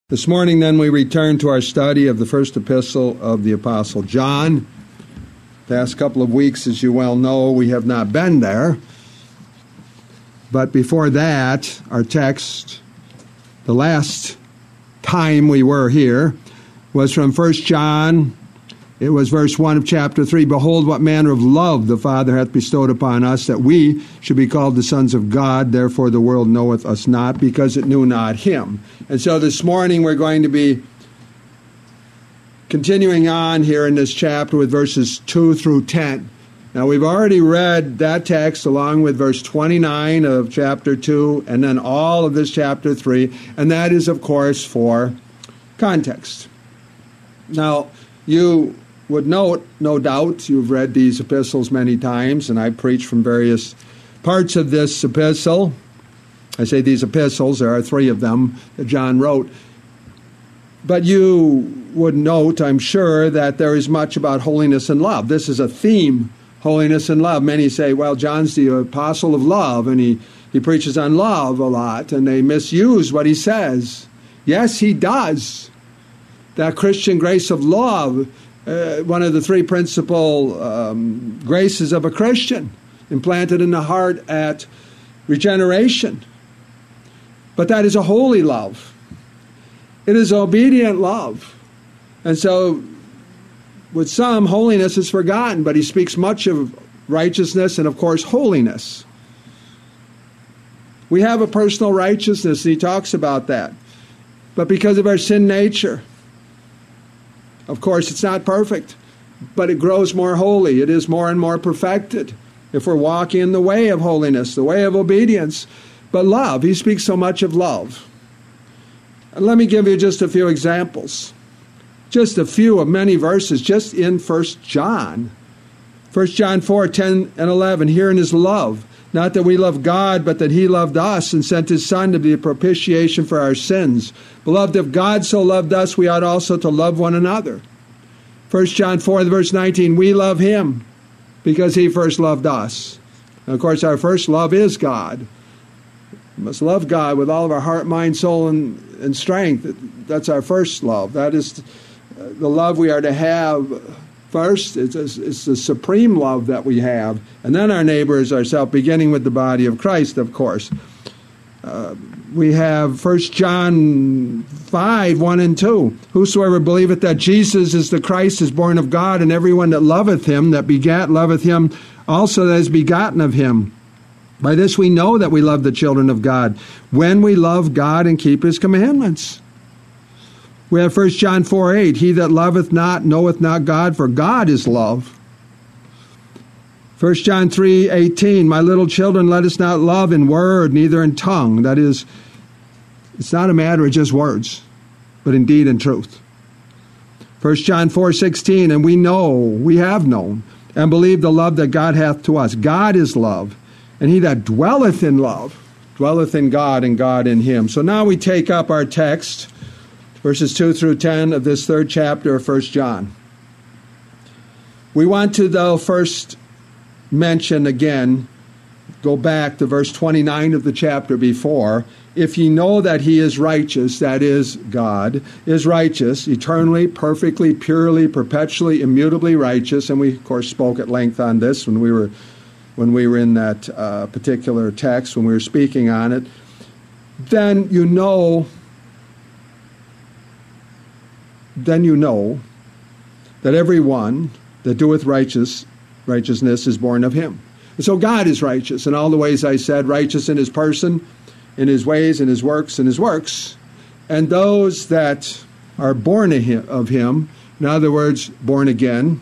This morning, then, we return to our study of the first epistle of the Apostle John. The past couple of weeks, as you well know, we have not been there. But before that, our text, the last time we were here, was from 1 John. It was verse 1 of chapter 3. Behold, what manner of love the Father hath bestowed upon us, that we should be called the sons of God. Therefore the world knoweth us not, because it knew not him. And so this morning we're going to be continuing on here in this chapter with verses 2 through 10. Now we've already read that text along with verse 29 of chapter 2 and then all of this chapter 3. And that is, of course, for context. Now, you would note, no doubt, you've read these epistles many times, and I preach from various parts of this epistle. I say these epistles, there are 3 of them that John wrote. But you would note, I'm sure, that there is much about holiness and love. This is a theme, holiness and love. Many say, well, John's the apostle of love, and he preaches on love a lot, and they misuse what he says. Yes, he does. That Christian grace of love, one of the 3 principal graces of a Christian, implanted in the heart at regeneration. But that is a holy love. It is obedient love. And so, with some, holiness is forgotten, but he speaks much of righteousness and, of course, holiness. We have a personal righteousness, and he talks about that. But because of our sin nature, of course, it's not perfect, but it grows more holy. It is more and more perfected if we're walking in the way of holiness, the way of obedience. But love, he speaks so much of love. And let me give you just a few examples. Just a few of many verses just in 1 John. 1 John 4, 10 and 11, herein is love. Not that we love God, but that he loved us and sent his Son to be a propitiation for our sins. Beloved, if God so loved us, we ought also to love one another. 1 John 4, verse 19, we love him because he first loved us. And of course, our first love is God. We must love God with all of our heart, mind, soul, and strength. That's our first love. That is the love we are to have first. It's the supreme love that we have. And then our neighbor is ourselves, beginning with the body of Christ, of course. We have 1 John 5, 1 and 2. Whosoever believeth that Jesus is the Christ is born of God, and everyone that loveth him, that begat, loveth him also that is begotten of him. By this we know that we love the children of God, when we love God and keep his commandments. We have 1 John 4, 8. He that loveth not knoweth not God, for God is love. 1 John 3, 18. My little children, let us not love in word, neither in tongue. That is, it's not a matter of just words, but in deed and truth. 1 John 4, 16. And we have known, and believe the love that God hath to us. God is love, and he that dwelleth in love, dwelleth in God, and God in him. So now we take up our text, verses 2 through 10 of this 3rd chapter of 1 John. We want to, though, first mention again, go back to verse 29 of the chapter before. If ye know that he is righteous, that is, God is righteous, eternally, perfectly, purely, perpetually, immutably righteous, and we, of course, spoke at length on this when we were in that particular text, when we were speaking on it, then you know that every one that doeth righteousness is born of him. And so God is righteous in all the ways I said, righteous in his person, in his ways, in his works, And those that are born of him, in other words, born again,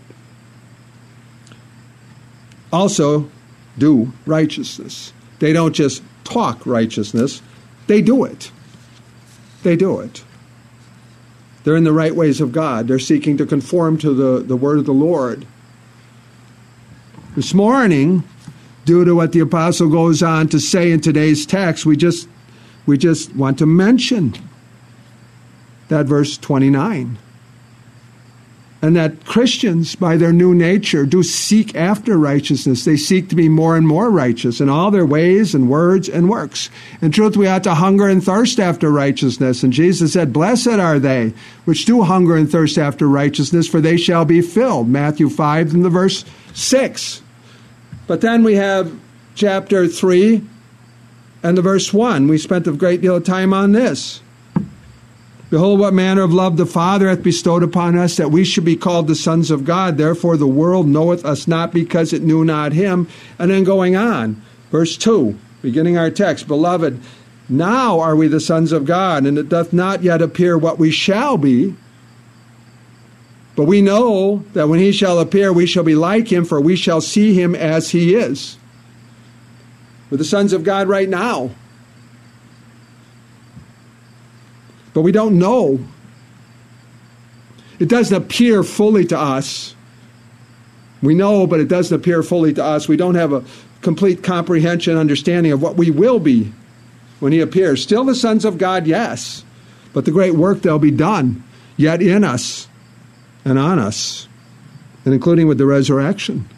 also do righteousness. They don't just talk righteousness, they do it. They do it. They're in the right ways of God. They're seeking to conform to the word of the Lord. This morning, due to what the apostle goes on to say in today's text, we just want to mention that verse 29. And that Christians, by their new nature, do seek after righteousness. They seek to be more and more righteous in all their ways and words and works. In truth, we ought to hunger and thirst after righteousness. And Jesus said, "Blessed are they which do hunger and thirst after righteousness, for they shall be filled." Matthew 5 and the verse 6. But then we have chapter 3 and the verse 1. We spent a great deal of time on this. "Behold, what manner of love the Father hath bestowed upon us, that we should be called the sons of God. Therefore the world knoweth us not, because it knew not him." And then going on, verse 2, beginning our text, "Beloved, now are we the sons of God, and it doth not yet appear what we shall be. But we know that when he shall appear, we shall be like him, for we shall see him as he is." We're the sons of God right now. But we don't know. It doesn't appear fully to us. We know, but it doesn't appear fully to us. We don't have a complete comprehension, understanding of what we will be when he appears. Still the sons of God, yes. But the great work that will be done yet in us and on us, and including with the resurrection,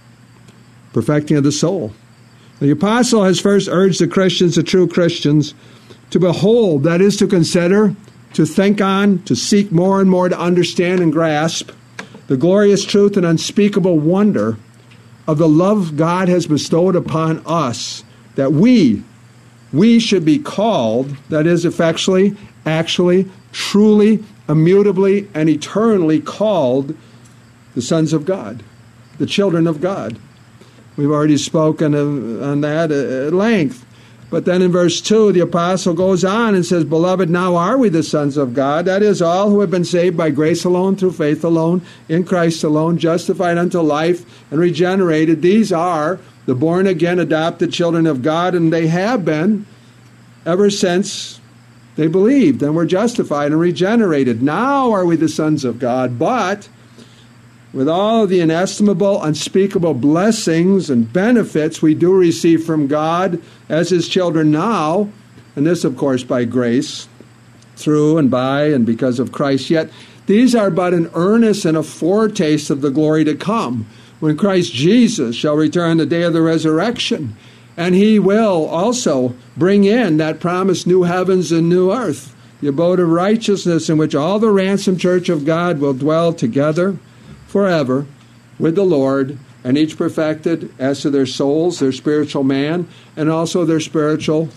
perfecting of the soul. The apostle has first urged the Christians, the true Christians, to behold, that is to consider, to think on, to seek more and more to understand and grasp the glorious truth and unspeakable wonder of the love God has bestowed upon us, that we should be called, that is effectually, actually, truly, immutably, and eternally called the sons of God, the children of God. We've already spoken on that at length. But then in verse 2, the apostle goes on and says, "Beloved, now are we the sons of God." That is, all who have been saved by grace alone, through faith alone, in Christ alone, justified unto life, and regenerated. These are the born-again, adopted children of God, and they have been ever since they believed and were justified and regenerated. Now are we the sons of God, but with all the inestimable, unspeakable blessings and benefits we do receive from God as his children now, and this, of course, by grace, through and by and because of Christ, yet these are but an earnest and a foretaste of the glory to come, when Christ Jesus shall return the day of the resurrection, and he will also bring in that promised new heavens and new earth, the abode of righteousness, in which all the ransomed church of God will dwell together forever with the Lord, and each perfected as to their souls, their spiritual man, and also their spiritual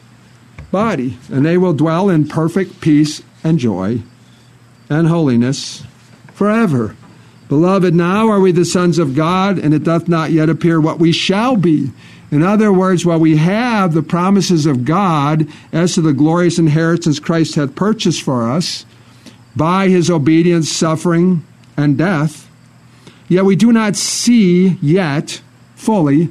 body. And they will dwell in perfect peace and joy and holiness forever. Beloved, now are we the sons of God, and it doth not yet appear what we shall be. In other words, while we have the promises of God as to the glorious inheritance Christ hath purchased for us by his obedience, suffering, and death, yet we do not see yet fully.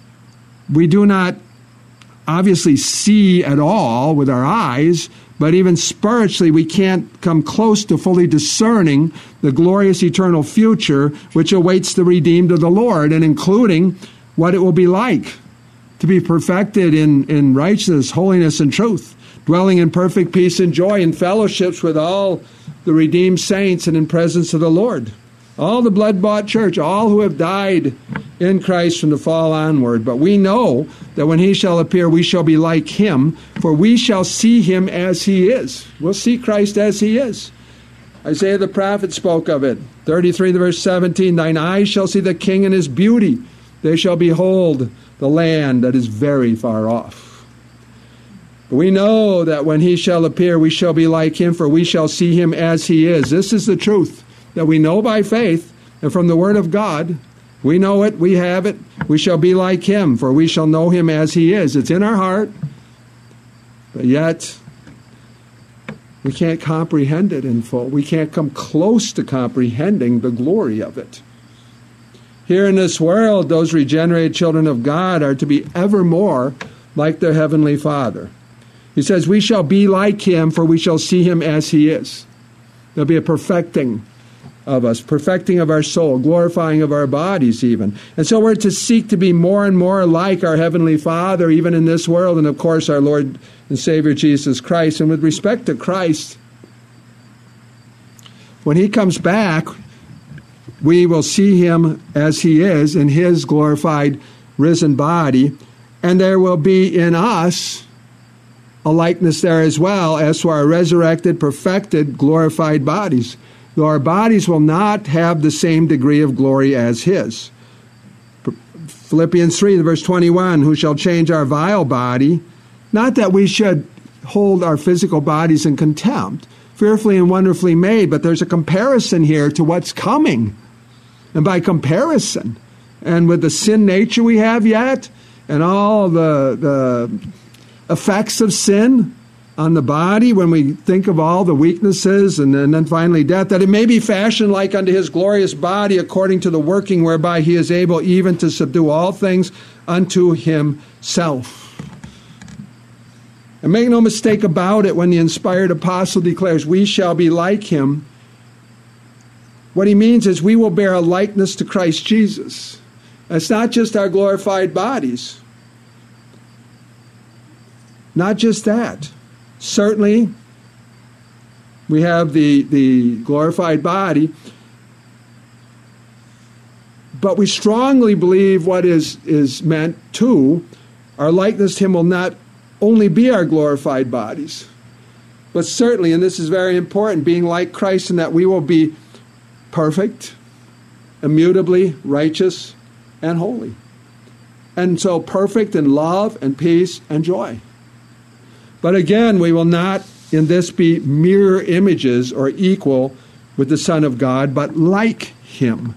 We do not obviously see at all with our eyes, but even spiritually we can't come close to fully discerning the glorious eternal future which awaits the redeemed of the Lord, and including what it will be like to be perfected in righteousness, holiness, and truth, dwelling in perfect peace and joy in fellowships with all the redeemed saints and in presence of the Lord. All the blood-bought church, all who have died in Christ from the fall onward. But we know that when he shall appear, we shall be like him, for we shall see him as he is. We'll see Christ as he is. Isaiah the prophet spoke of it. 33 verse 17, "Thine eyes shall see the King in his beauty. They shall behold the land that is very far off." We know that when he shall appear, we shall be like him, for we shall see him as he is. This is the truth that we know by faith and from the word of God. We know it, we have it. We shall be like him, for we shall know him as he is. It's in our heart, but yet we can't comprehend it in full. We can't come close to comprehending the glory of it. Here in this world, those regenerated children of God are to be ever more like their heavenly Father. He says, we shall be like him, for we shall see him as he is. There'll be a perfecting of us, perfecting of our soul, glorifying of our bodies even. And so we're to seek to be more and more like our Heavenly Father, even in this world, and of course our Lord and Savior Jesus Christ. And with respect to Christ, when he comes back, we will see him as he is in his glorified, risen body, and there will be in us a likeness there as well as to our resurrected, perfected, glorified bodies. Though our bodies will not have the same degree of glory as his. Philippians 3, verse 21, who shall change our vile body, not that we should hold our physical bodies in contempt, fearfully and wonderfully made, but there's a comparison here to what's coming. And by comparison, and with the sin nature we have yet, and all the effects of sin on the body, when we think of all the weaknesses and then finally death, that it may be fashioned like unto his glorious body according to the working whereby he is able even to subdue all things unto himself. And make no mistake about it, when the inspired apostle declares, we shall be like him, what he means is we will bear a likeness to Christ Jesus. It's not just our glorified bodies. Not just that. Certainly, we have the glorified body, but we strongly believe what is meant too, our likeness to him will not only be our glorified bodies, but certainly, and this is very important, being like Christ in that we will be perfect, immutably righteous, and holy. And so perfect in love and peace and joy. But again, we will not in this be mirror images or equal with the Son of God, but like him.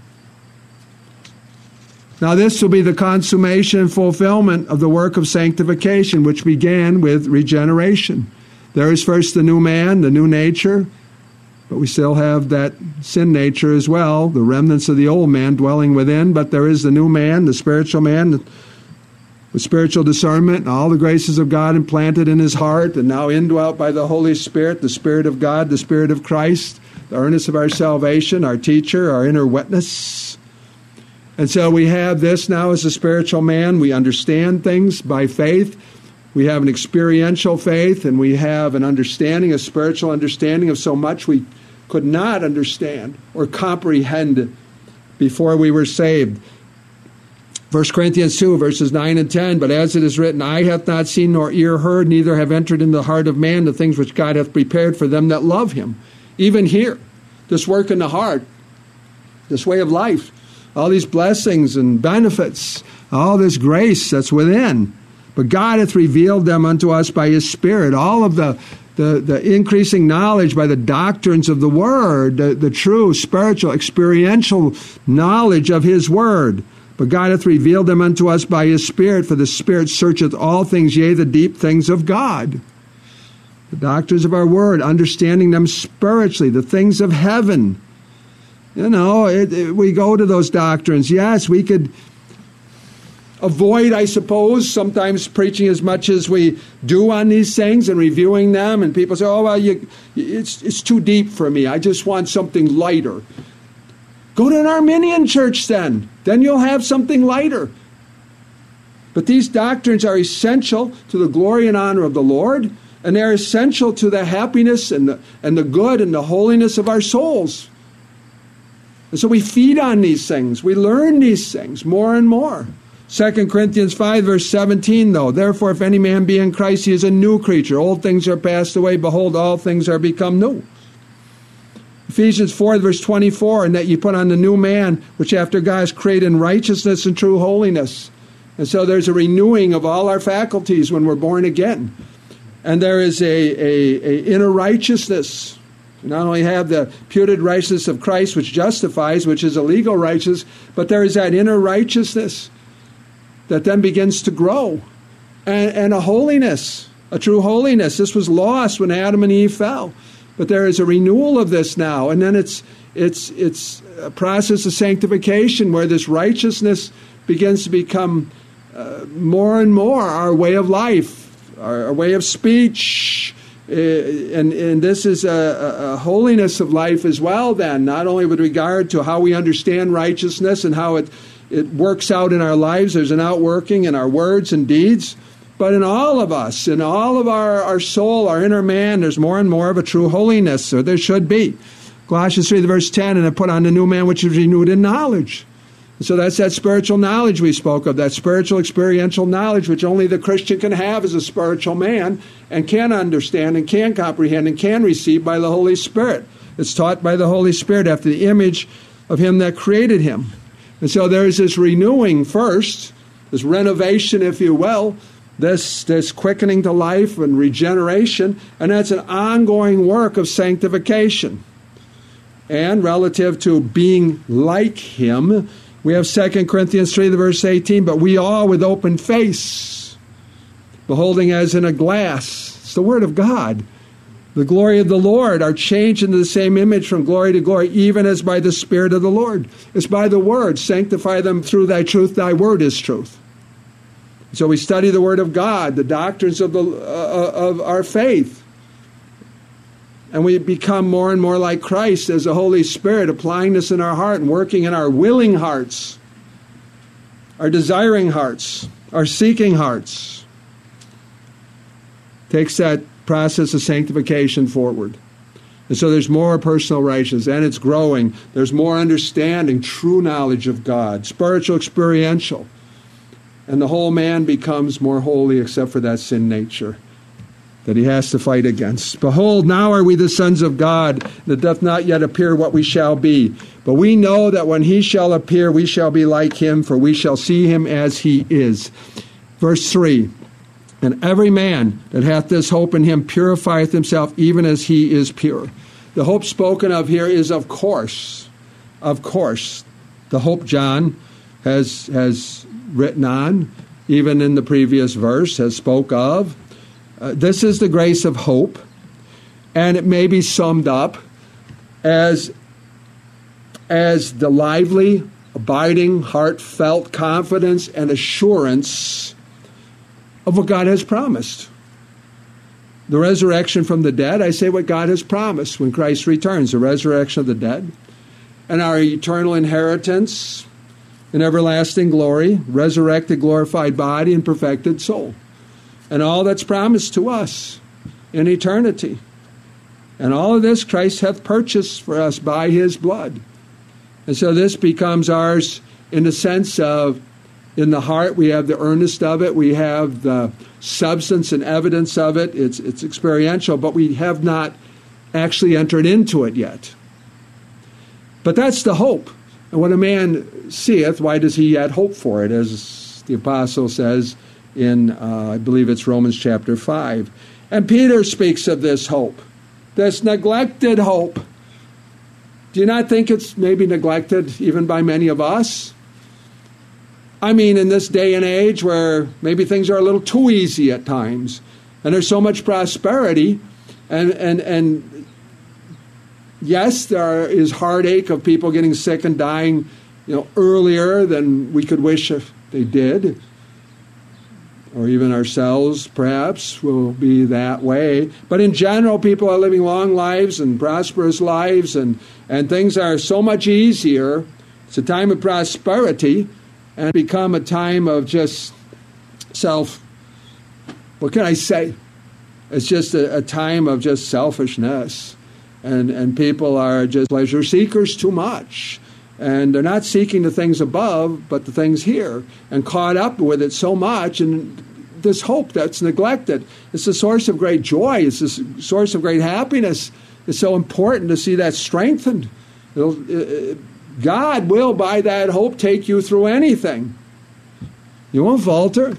Now this will be the consummation and fulfillment of the work of sanctification, which began with regeneration. There is first the new man, the new nature, but we still have that sin nature as well, the remnants of the old man dwelling within, but there is the new man, the spiritual man, with spiritual discernment and all the graces of God implanted in his heart and now indwelt by the Holy Spirit, the Spirit of God, the Spirit of Christ, the earnest of our salvation, our teacher, our inner witness. And so we have this now as a spiritual man. We understand things by faith. We have an experiential faith, and we have an understanding, a spiritual understanding of so much we could not understand or comprehend before we were saved. 1 Corinthians 2, verses 9 and 10, but as it is written, eye hath not seen nor ear heard, neither have entered into the heart of man the things which God hath prepared for them that love him. Even here, this work in the heart, this way of life, all these blessings and benefits, all this grace that's within. But God hath revealed them unto us by his Spirit. All of the increasing knowledge by the doctrines of the Word, the true spiritual experiential knowledge of his Word. But God hath revealed them unto us by his Spirit, for the Spirit searcheth all things, yea, the deep things of God. The doctrines of our Word, understanding them spiritually, the things of heaven. You know, we go to those doctrines. Yes, we could avoid, I suppose, sometimes preaching as much as we do on these things and reviewing them. And people say, oh, well, it's too deep for me. I just want something lighter. Go to an Arminian church then. Then you'll have something lighter. But these doctrines are essential to the glory and honor of the Lord, and they're essential to the happiness and the good and the holiness of our souls. And so we feed on these things. We learn these things more and more. 2 Corinthians 5, verse 17, though, therefore, if any man be in Christ, he is a new creature. Old things are passed away. Behold, all things are become new. Ephesians 4, verse 24, and that you put on the new man, which after God is created in righteousness and true holiness. And so there's a renewing of all our faculties when we're born again. And there is a inner righteousness. We not only have the imputed righteousness of Christ, which justifies, which is a legal righteousness, but there is that inner righteousness that then begins to grow. And a holiness, a true holiness. This was lost when Adam and Eve fell. But there is a renewal of this now. And then it's a process of sanctification where this righteousness begins to become more and more our way of life, our way of speech. And this is a holiness of life as well then, not only with regard to how we understand righteousness and how it works out in our lives. There's an outworking in our words and deeds. But in all of us, in all of our soul, our inner man, there's more and more of a true holiness, or there should be. Colossians 3, verse 10, and have put on the new man which is renewed in knowledge. So that's that spiritual knowledge we spoke of, that spiritual experiential knowledge which only the Christian can have as a spiritual man and can understand and can comprehend and can receive by the Holy Spirit. It's taught by the Holy Spirit after the image of him that created him. And so there's this renewing first, this renovation, if you will, this quickening to life and regeneration, and that's an ongoing work of sanctification. And relative to being like him, we have 2 Corinthians 3, verse 18, but we all with open face, beholding as in a glass, it's the Word of God, the glory of the Lord, are changed into the same image from glory to glory, even as by the Spirit of the Lord. It's by the Word. Sanctify them through thy truth. Thy Word is truth. So we study the Word of God, the doctrines of our faith. And we become more and more like Christ as the Holy Spirit, applying this in our heart and working in our willing hearts, our desiring hearts, our seeking hearts. Takes that process of sanctification forward. And so there's more personal righteousness, and it's growing. There's more understanding, true knowledge of God, spiritual, experiential. And the whole man becomes more holy except for that sin nature that he has to fight against. Behold, now are we the sons of God, that doth not yet appear what we shall be. But we know that when he shall appear, we shall be like him, for we shall see him as he is. Verse 3, and every man that hath this hope in him purifieth himself, even as he is pure. The hope spoken of here is of course, the hope John has written on, even in the previous verse, has spoke of. This is the grace of hope, and it may be summed up as the lively, abiding, heartfelt confidence and assurance of what God has promised. The resurrection from the dead, I say what God has promised when Christ returns, the resurrection of the dead, and our eternal inheritance in everlasting glory, resurrected, glorified body, and perfected soul. And all that's promised to us in eternity. And all of this Christ hath purchased for us by his blood. And so this becomes ours in the sense of, in the heart, we have the earnest of it, we have the substance and evidence of it, it's experiential, but we have not actually entered into it yet. But that's the hope. And when a man seeth, why does he yet hope for it? As the apostle says in, I believe it's Romans chapter 5. And Peter speaks of this hope, this neglected hope. Do you not think it's maybe neglected even by many of us? I mean, in this day and age where maybe things are a little too easy at times, and there's so much prosperity, and yes, there is heartache of people getting sick and dying, earlier than we could wish if they did. Or even ourselves, perhaps, will be that way. But in general, people are living long lives and prosperous lives, and things are so much easier. It's a time of prosperity, and become a time of just what can I say? It's just a time of just selfishness. And people are just pleasure seekers too much. And they're not seeking the things above, but the things here, and caught up with it so much. And this hope that's neglected, it's a source of great joy. It's a source of great happiness. It's so important to see that strengthened. God will, by that hope, take you through anything. You won't falter.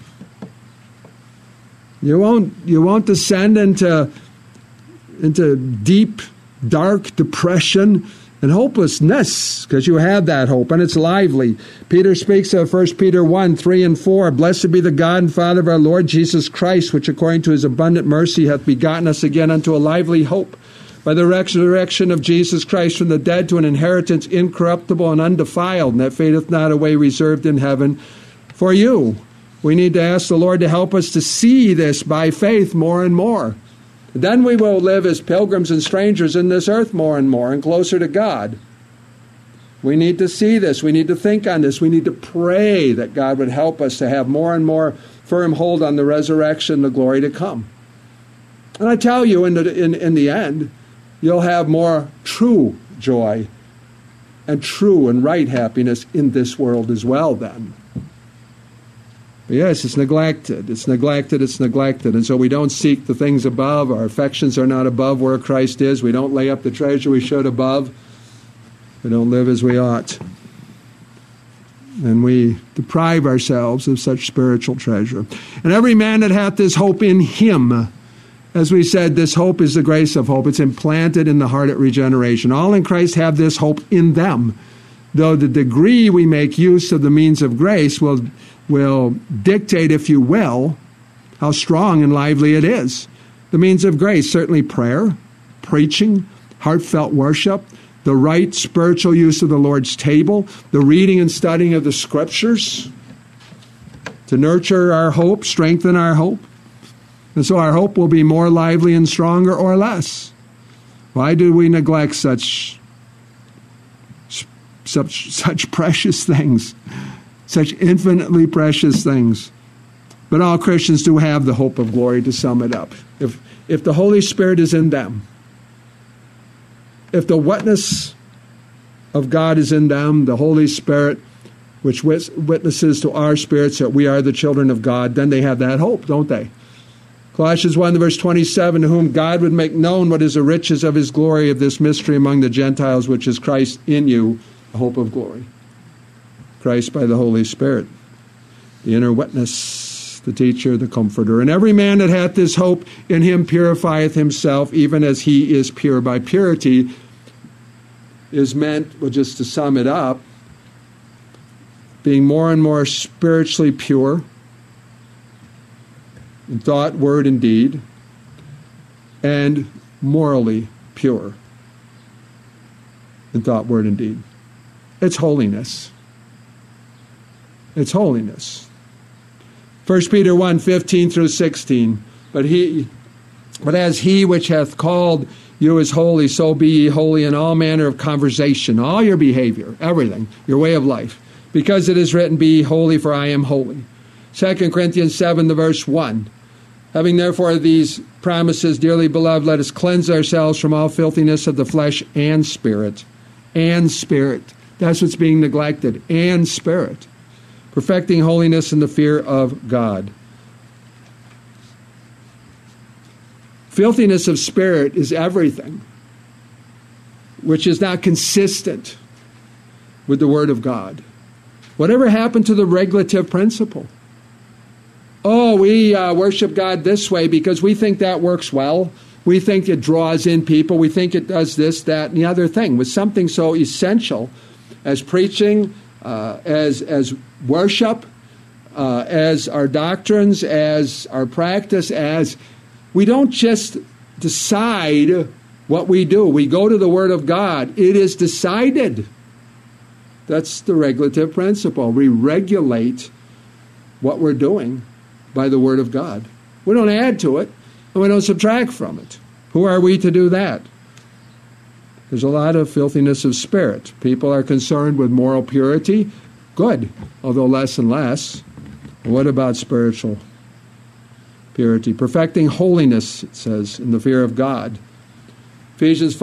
You won't descend into deep, dark depression and hopelessness, because you have that hope, and it's lively. Peter speaks of 1 Peter 1, 3 and 4, Blessed be the God and Father of our Lord Jesus Christ, which according to his abundant mercy hath begotten us again unto a lively hope, by the resurrection of Jesus Christ from the dead, to an inheritance incorruptible and undefiled, and that fadeth not away, reserved in heaven for you. We need to ask the Lord to help us to see this by faith more and more. Then we will live as pilgrims and strangers in this earth more and more, and closer to God. We need to see this. We need to think on this. We need to pray that God would help us to have more and more firm hold on the resurrection, the glory to come. And I tell you, in the end, you'll have more true joy and true and right happiness in this world as well then. But yes, it's neglected. It's neglected. It's neglected. And so we don't seek the things above. Our affections are not above where Christ is. We don't lay up the treasure we should above. We don't live as we ought. And we deprive ourselves of such spiritual treasure. And every man that hath this hope in him, as we said, this hope is the grace of hope. It's implanted in the heart at regeneration. All in Christ have this hope in them, though the degree we make use of the means of grace will dictate, if you will, how strong and lively it is. The means of grace, certainly prayer, preaching, heartfelt worship, the right spiritual use of the Lord's table, the reading and studying of the Scriptures to nurture our hope, strengthen our hope. And so our hope will be more lively and stronger or less. Why do we neglect such precious things, such infinitely precious things? But all Christians do have the hope of glory, to sum it up. If the Holy Spirit is in them, if the witness of God is in them, the Holy Spirit, which witnesses to our spirits that we are the children of God, then they have that hope, don't they? Colossians 1, verse 27, to whom God would make known what is the riches of his glory of this mystery among the Gentiles, which is Christ in you, the hope of glory. Christ by the Holy Spirit, the inner witness, the teacher, the comforter. And every man that hath this hope in him purifieth himself, even as he is pure. By purity is meant, well, just to sum it up, being more and more spiritually pure, in thought, word, and deed, and morally pure in thought, word, and deed. It's holiness. It's holiness. 1 Peter 1, 15 through 16. But as he which hath called you is holy, so be ye holy in all manner of conversation, all your behavior, everything, your way of life. Because it is written, be ye holy, for I am holy. 2 Corinthians 7, the verse 1. Having therefore these promises, dearly beloved, let us cleanse ourselves from all filthiness of the flesh and spirit. And spirit. That's what's being neglected. And spirit. Perfecting holiness in the fear of God. Filthiness of spirit is everything which is not consistent with the Word of God. Whatever happened to the regulative principle? Oh, we worship God this way because we think that works well. We think it draws in people. We think it does this, that, and the other thing. With something so essential as preaching, as worship, as our doctrines, as our practice, as we don't just decide what we do. We go to the Word of God. It is decided. That's the regulative principle. We regulate what we're doing by the Word of God. We don't add to it, and we don't subtract from it. Who are we to do that? There's a lot of filthiness of spirit. People are concerned with moral purity. Good, although less and less. What about spiritual purity? Perfecting holiness, it says, in the fear of God. Ephesians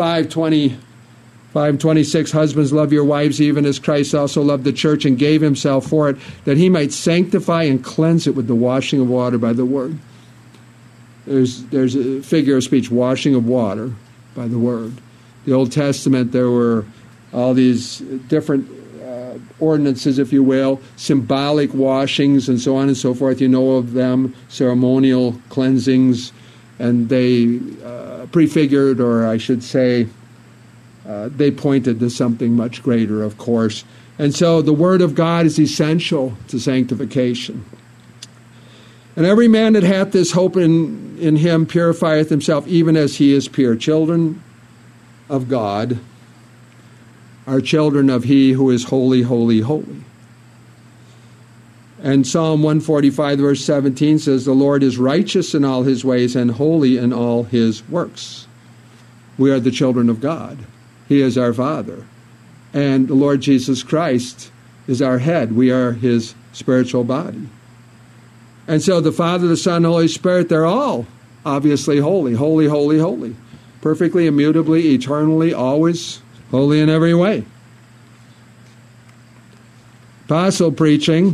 5:26, husbands, love your wives even as Christ also loved the church and gave himself for it, that he might sanctify and cleanse it with the washing of water by the word. There's a figure of speech, washing of water by the word. The Old Testament, there were all these different ordinances, if you will, symbolic washings and so on and so forth. You know of them, ceremonial cleansings, and they prefigured, or I should say, they pointed to something much greater, of course. And so the Word of God is essential to sanctification. And every man that hath this hope in him purifieth himself, even as he is pure. Children of God are children of he who is holy, holy, holy. And Psalm 145, verse 17 says, the Lord is righteous in all his ways and holy in all his works. We are the children of God. He is our Father. And the Lord Jesus Christ is our head. We are his spiritual body. And so the Father, the Son, the Holy Spirit, they're all obviously holy, holy, holy, holy. perfectly, immutably, eternally, always, holy in every way. Apostle preaching,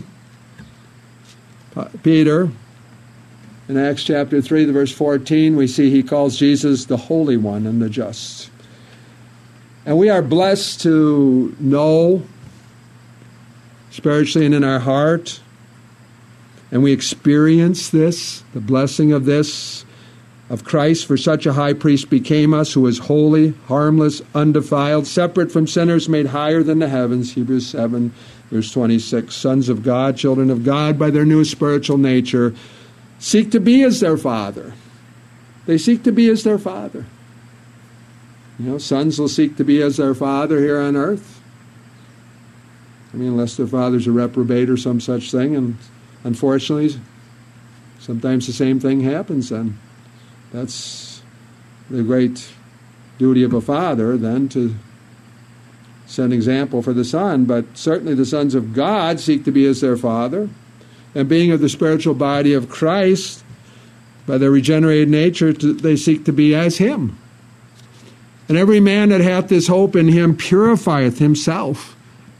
Peter, in Acts chapter 3, verse 14, we see he calls Jesus the Holy One and the Just. And we are blessed to know, spiritually and in our heart, and we experience this, the blessing of this, of Christ, for such a high priest became us, who is holy, harmless, undefiled, separate from sinners, made higher than the heavens, Hebrews 7, verse 26, sons of God, children of God, by their new spiritual nature, seek to be as their Father. They seek to be as their Father. You know, sons will seek to be as their father here on earth. I mean, unless their father's a reprobate or some such thing, and unfortunately, sometimes the same thing happens then. That's the great duty of a father, then, to set an example for the son. But certainly the sons of God seek to be as their Father, and being of the spiritual body of Christ, by their regenerated nature, they seek to be as Him. And every man that hath this hope in Him purifieth himself,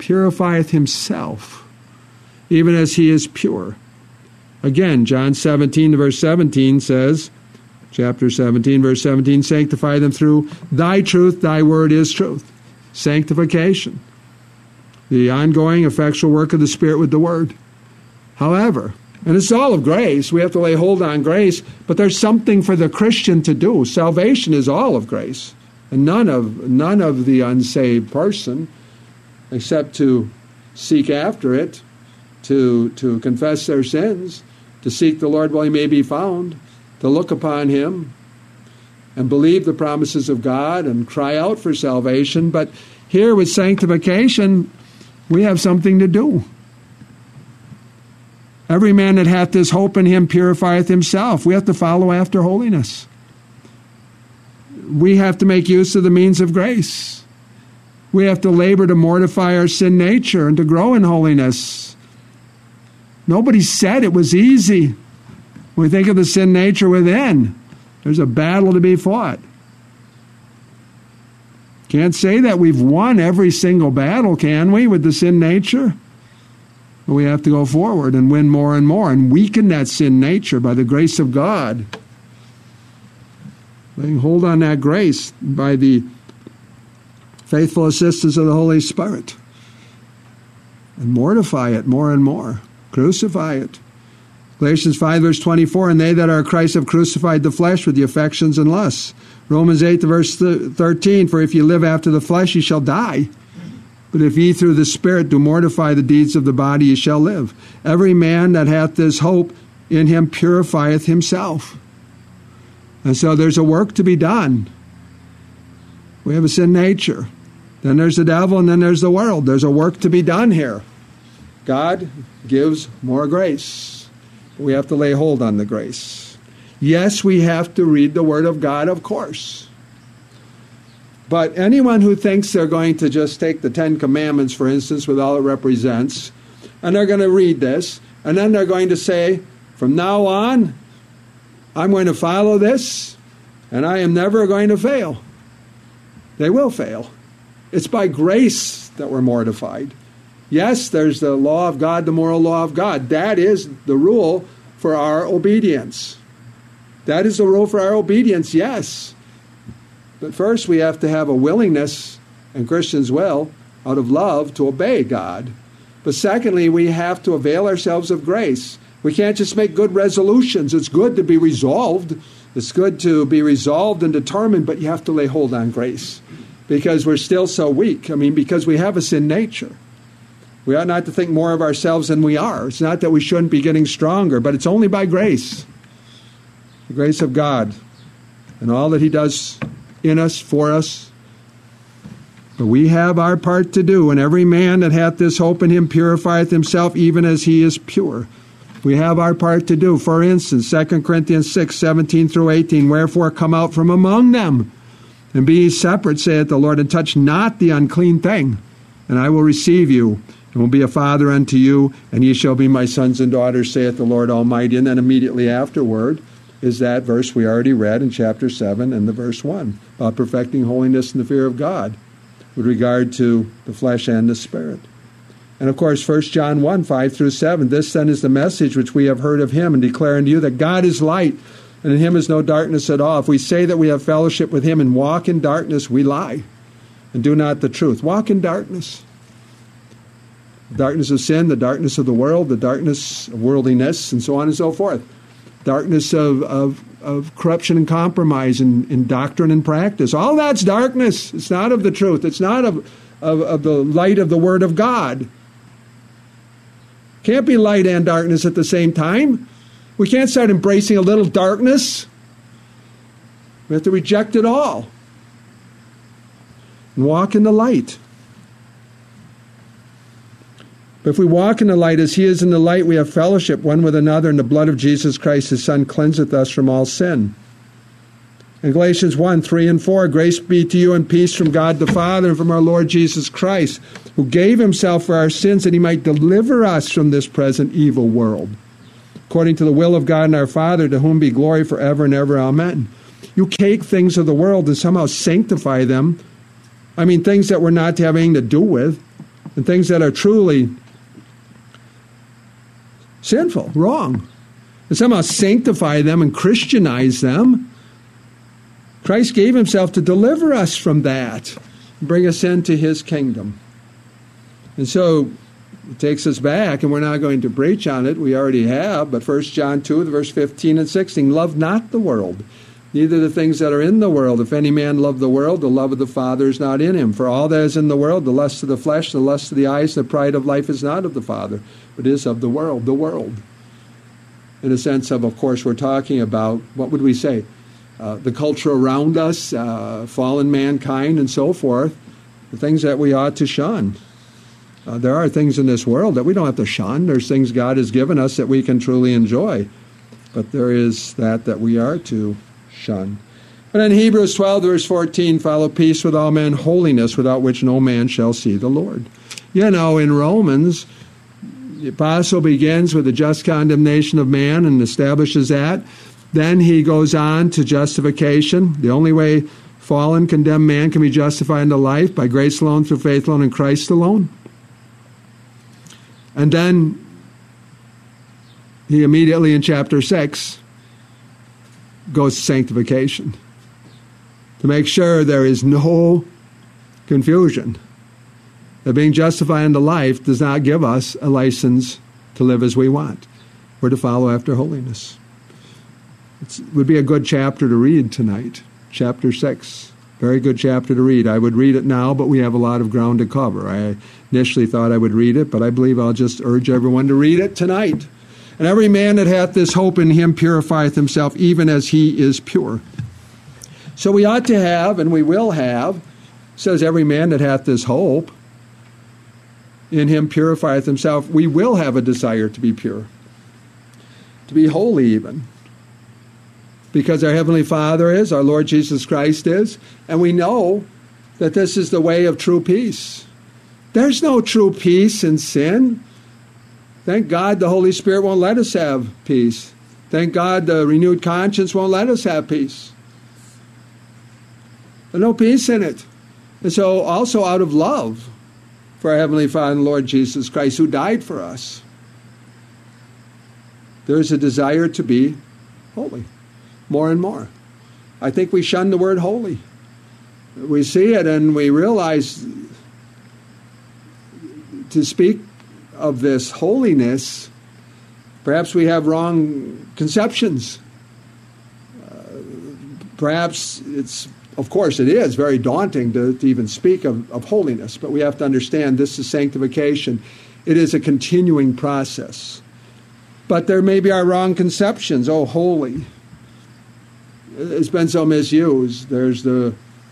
even as he is pure. Again, John 17, verse 17 says, chapter 17, verse 17, sanctify them through thy truth, thy word is truth. Sanctification, the ongoing effectual work of the Spirit with the Word. However, and it's all of grace, we have to lay hold on grace, but there's something for the Christian to do. Salvation is all of grace, and none of the unsaved person, except to seek after it, to confess their sins, to seek the Lord while He may be found, to look upon Him and believe the promises of God and cry out for salvation. But here with sanctification, we have something to do. Every man that hath this hope in Him purifieth himself. We have to follow after holiness. We have to make use of the means of grace. We have to labor to mortify our sin nature and to grow in holiness. Nobody said it was easy. When we think of the sin nature within, there's a battle to be fought. Can't say that we've won every single battle, can we, with the sin nature? But we have to go forward and win more and more and weaken that sin nature by the grace of God. Laying hold on that grace by the faithful assistance of the Holy Spirit. And mortify it more and more. Crucify it. Galatians 5, verse 24, and they that are Christ have crucified the flesh with the affections and lusts. Romans 8, verse 13, for if ye live after the flesh, ye shall die. But if ye through the Spirit do mortify the deeds of the body, ye shall live. Every man that hath this hope in him purifieth himself. And so there's a work to be done. We have a sin nature. Then there's the devil, and then there's the world. There's a work to be done here. God gives more grace. We have to lay hold on the grace. Yes, we have to read the Word of God, of course. But anyone who thinks they're going to just take the Ten Commandments, for instance, with all it represents, and they're going to read this, and then they're going to say, from now on, I'm going to follow this, and I am never going to fail. They will fail. It's by grace that we're mortified. Yes, there's the law of God, the moral law of God. That is the rule for our obedience. That is the rule for our obedience, yes. But first we have to have a willingness, and Christians will, out of love, to obey God. But secondly, we have to avail ourselves of grace. We can't just make good resolutions. It's good to be resolved. It's good to be resolved and determined, but you have to lay hold on grace. Because we're still so weak. I mean, because we have a sin nature. We ought not to think more of ourselves than we are. It's not that we shouldn't be getting stronger, but it's only by grace. The grace of God and all that He does in us, for us. But we have our part to do, and every man that hath this hope in Him purifieth himself, even as he is pure. We have our part to do. For instance, 2 Corinthians 6, 17 through 18, wherefore come out from among them, and be ye separate, saith the Lord, and touch not the unclean thing, and I will receive you, and will be a father unto you, and ye shall be my sons and daughters, saith the Lord Almighty. And then immediately afterward, is that verse we already read in chapter 7 and the verse 1 about perfecting holiness in the fear of God with regard to the flesh and the spirit. And of course, 1 John 1, 5 through 7, this then is the message which we have heard of him and declare unto you that God is light, and in him is no darkness at all. If we say that we have fellowship with him and walk in darkness, we lie and do not the truth. Walk in darkness. The darkness of sin, the darkness of the world, the darkness of worldliness, and so on and so forth. Darkness of corruption and compromise in doctrine and practice. All that's darkness. It's not of the truth. It's not of the light of the Word of God. Can't be light and darkness at the same time. We can't start embracing a little darkness. We have to reject it all and walk in the light. But if we walk in the light as he is in the light, we have fellowship one with another, and the blood of Jesus Christ, his Son, cleanseth us from all sin. In Galatians 1, 3 and 4, grace be to you and peace from God the Father and from our Lord Jesus Christ, who gave himself for our sins that he might deliver us from this present evil world, according to the will of God and our Father, to whom be glory forever and ever. Amen. You take things of the world and somehow sanctify them. I mean, things that we're not to have anything to do with, and things that are truly sinful, wrong, and somehow sanctify them and Christianize them. Christ gave himself to deliver us from that, and bring us into his kingdom. And so it takes us back, and we're not going to preach on it. We already have, but 1 John 2, verse 15 and 16, love not the world, neither the things that are in the world. If any man love the world, the love of the Father is not in him. For all that is in the world, the lust of the flesh, the lust of the eyes, the pride of life is not of the Father, but is of the world. The world. In a sense of course, we're talking about, what would we say? The culture around us, fallen mankind, and so forth. The things that we ought to shun. There are things in this world that we don't have to shun. There's things God has given us that we can truly enjoy. But there is that we are to shun. And in Hebrews 12, verse 14, follow peace with all men, holiness, without which no man shall see the Lord. You know, in Romans, the apostle begins with the just condemnation of man and establishes that. Then he goes on to justification. The only way fallen, condemned man can be justified into life, by grace alone, through faith alone, in Christ alone. And then he immediately in chapter 6 goes to sanctification, to make sure there is no confusion, that being justified into life does not give us a license to live as we want. We're to follow after holiness. It would be a good chapter to read tonight, chapter 6. Very good chapter to read. I would read it now, but we have a lot of ground to cover. I initially thought I would read it, but I believe I'll just urge everyone to read it tonight. And every man that hath this hope in him purifieth himself, even as he is pure. So we ought to have, and we will have, says every man that hath this hope in him purifieth himself. We will have a desire to be pure, to be holy even. Because our Heavenly Father is, our Lord Jesus Christ is, and we know that this is the way of true peace. There's no true peace in sin. Thank God the Holy Spirit won't let us have peace. Thank God the renewed conscience won't let us have peace. There's no peace in it. And so also out of love for our Heavenly Father and Lord Jesus Christ, who died for us, there's a desire to be holy. More and more. I think we shun the word holy. We see it and we realize to speak of this holiness, perhaps we have wrong conceptions. Perhaps it's, of course it is very daunting to even speak of holiness, but we have to understand this is sanctification. It is a continuing process. But there may be our wrong conceptions. Oh, holy. It's been so misused. There's the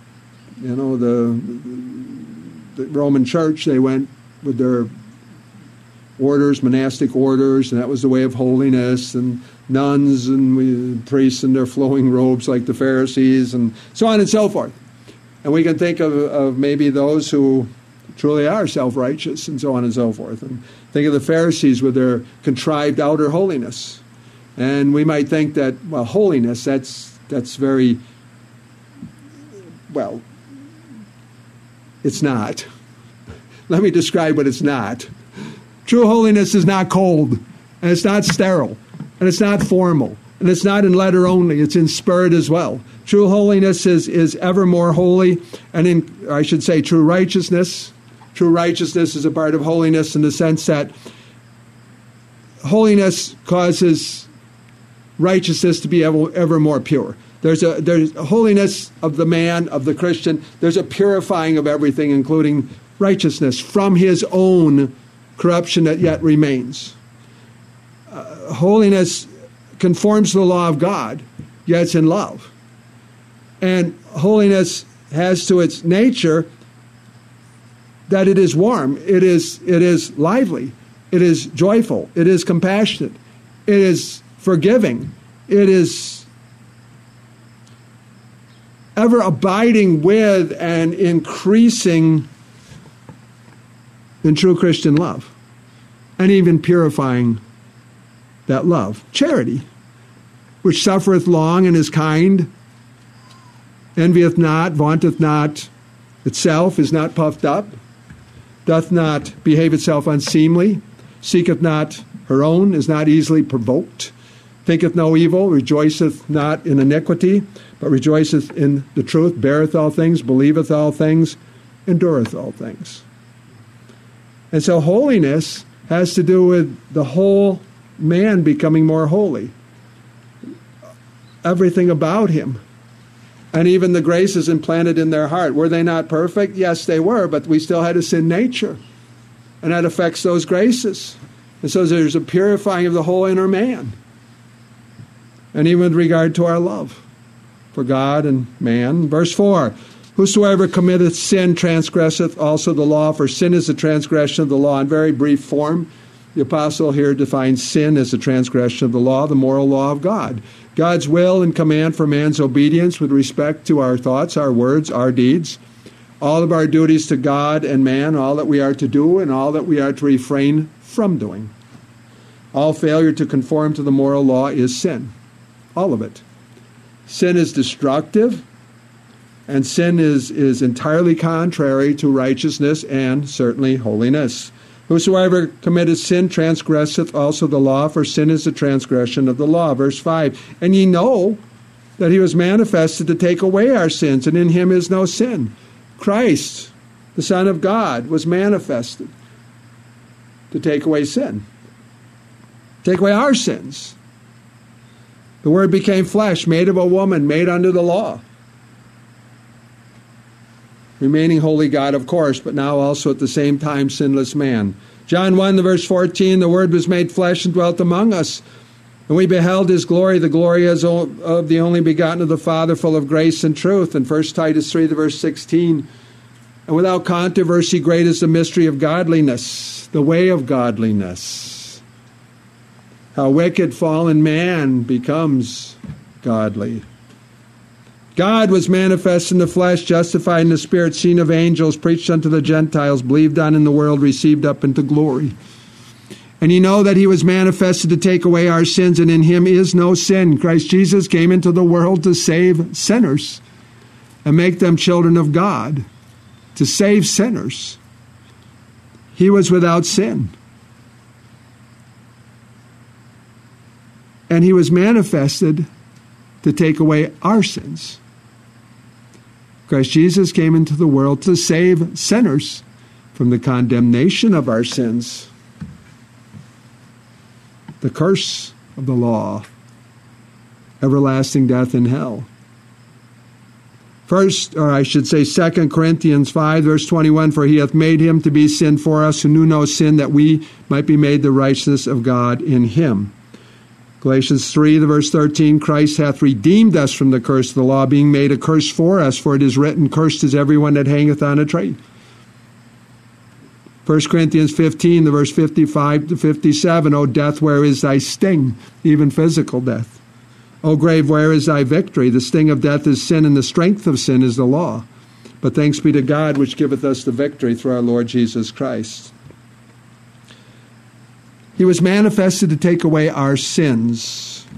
Roman Church, they went with their orders, monastic orders, and that was the way of holiness, and nuns and priests in their flowing robes like the Pharisees, and so on and so forth. And we can think of maybe those who truly are self-righteous and so on and so forth. And think of the Pharisees with their contrived outer holiness. And we might think that, well, holiness, that's very, well, it's not. Let me describe what it's not. True holiness is not cold, and it's not sterile, and it's not formal, and it's not in letter only, it's in spirit as well. True holiness is ever more holy, and I should say true righteousness. True righteousness is a part of holiness in the sense that holiness causes righteousness to be ever more pure. There's a holiness of the man, of the Christian. There's a purifying of everything, including righteousness, from his own corruption that yet remains. Holiness conforms to the law of God, yet it's in love. And holiness has to its nature that it is warm, it is lively, it is joyful, it is compassionate, it is forgiving, it is ever abiding with and increasing in true Christian love, and even purifying that love. Charity, which suffereth long and is kind, envieth not, vaunteth not itself, is not puffed up, doth not behave itself unseemly, seeketh not her own, is not easily provoked, thinketh no evil, rejoiceth not in iniquity, but rejoiceth in the truth, beareth all things, believeth all things, endureth all things. And so holiness has to do with the whole man becoming more holy. Everything about him. And even the graces implanted in their heart. Were they not perfect? Yes, they were, but we still had a sin nature. And that affects those graces. And so there's a purifying of the whole inner man. And even with regard to our love for God and man. Verse 4, whosoever committeth sin transgresseth also the law, for sin is the transgression of the law. In very brief form, the apostle here defines sin as the transgression of the law, the moral law of God. God's will and command for man's obedience with respect to our thoughts, our words, our deeds, all of our duties to God and man, all that we are to do and all that we are to refrain from doing. All failure to conform to the moral law is sin. All of it. Sin is destructive, and sin is entirely contrary to righteousness and certainly holiness. Whosoever committeth sin transgresseth also the law, for sin is the transgression of the law. Verse 5, and ye know that he was manifested to take away our sins, and in him is no sin. Christ, the Son of God, was manifested to take away sin. Take away our sins. The Word became flesh, made of a woman, made under the law. Remaining holy God, of course, but now also at the same time sinless man. John 1, the verse 14, the Word was made flesh and dwelt among us. And we beheld his glory, the glory as of the only begotten of the Father, full of grace and truth. And 1 Titus 3, the verse 16, and without controversy, great is the mystery of godliness, the way of godliness. How wicked, fallen man becomes godly. God was manifest in the flesh, justified in the Spirit, seen of angels, preached unto the Gentiles, believed on in the world, received up into glory. And ye know that he was manifested to take away our sins, and in him is no sin. Christ Jesus came into the world to save sinners and make them children of God, to save sinners. He was without sin. And he was manifested to take away our sins. Christ Jesus came into the world to save sinners from the condemnation of our sins, the curse of the law, everlasting death in hell. 2 Corinthians 5, verse 21, for he hath made him to be sin for us who knew no sin, that we might be made the righteousness of God in him. Galatians 3, the verse 13, Christ hath redeemed us from the curse of the law, being made a curse for us, for it is written, cursed is everyone that hangeth on a tree. 1 Corinthians 15, the verse 55 to 57, O death, where is thy sting? Even physical death. O grave, where is thy victory? The sting of death is sin, and the strength of sin is the law. But thanks be to God, which giveth us the victory through our Lord Jesus Christ. He was manifested to take away our sins.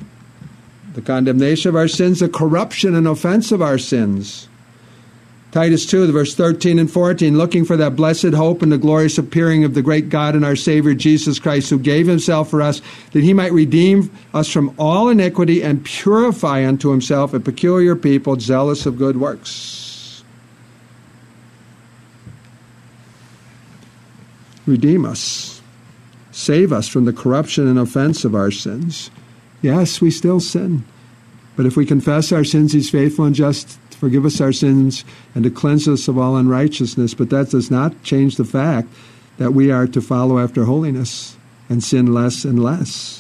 The condemnation of our sins, the corruption and offense of our sins. Titus 2, verse 13 and 14, looking for that blessed hope and the glorious appearing of the great God and our Savior Jesus Christ, who gave himself for us, that he might redeem us from all iniquity and purify unto himself a peculiar people, zealous of good works. Redeem us. Save us from the corruption and offense of our sins. Yes, we still sin. But if we confess our sins, he's faithful and just to forgive us our sins and to cleanse us of all unrighteousness. But that does not change the fact that we are to follow after holiness and sin less and less.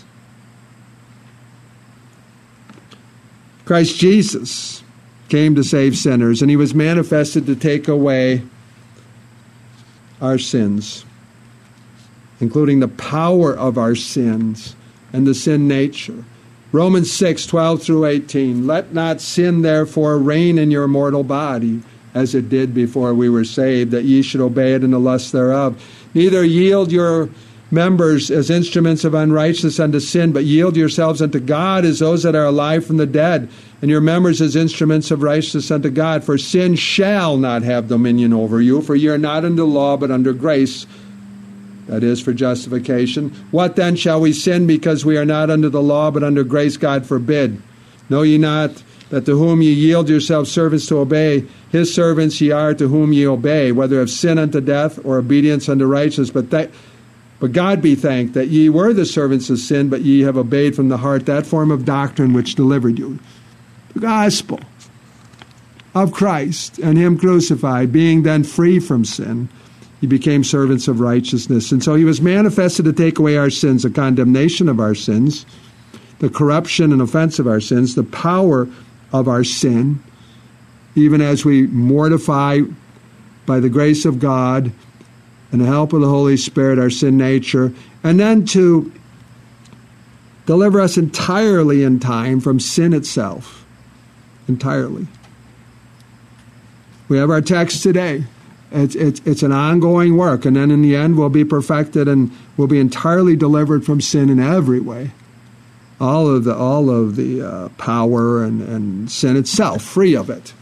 Christ Jesus came to save sinners, and he was manifested to take away our sins, including the power of our sins and the sin nature. Romans 6, 12 through 18. Let not sin therefore reign in your mortal body, as it did before we were saved, that ye should obey it in the lust thereof. Neither yield your members as instruments of unrighteousness unto sin, but yield yourselves unto God as those that are alive from the dead, and your members as instruments of righteousness unto God. For sin shall not have dominion over you, for ye are not under law, but under grace. That is, for justification. What then shall we sin because we are not under the law, but under grace? God forbid. Know ye not that to whom ye yield yourselves servants to obey, his servants ye are to whom ye obey, whether of sin unto death or obedience unto righteousness. But God be thanked that ye were the servants of sin, but ye have obeyed from the heart that form of doctrine which delivered you. The gospel of Christ and him crucified, being then free from sin, he became servants of righteousness. And so he was manifested to take away our sins, the condemnation of our sins, the corruption and offense of our sins, the power of our sin, even as we mortify by the grace of God and the help of the Holy Spirit our sin nature, and then to deliver us entirely in time from sin itself. Entirely. We have our text today. It's an ongoing work, and then in the end we'll be perfected and we'll be entirely delivered from sin in every way. All of the power and sin itself, free of it.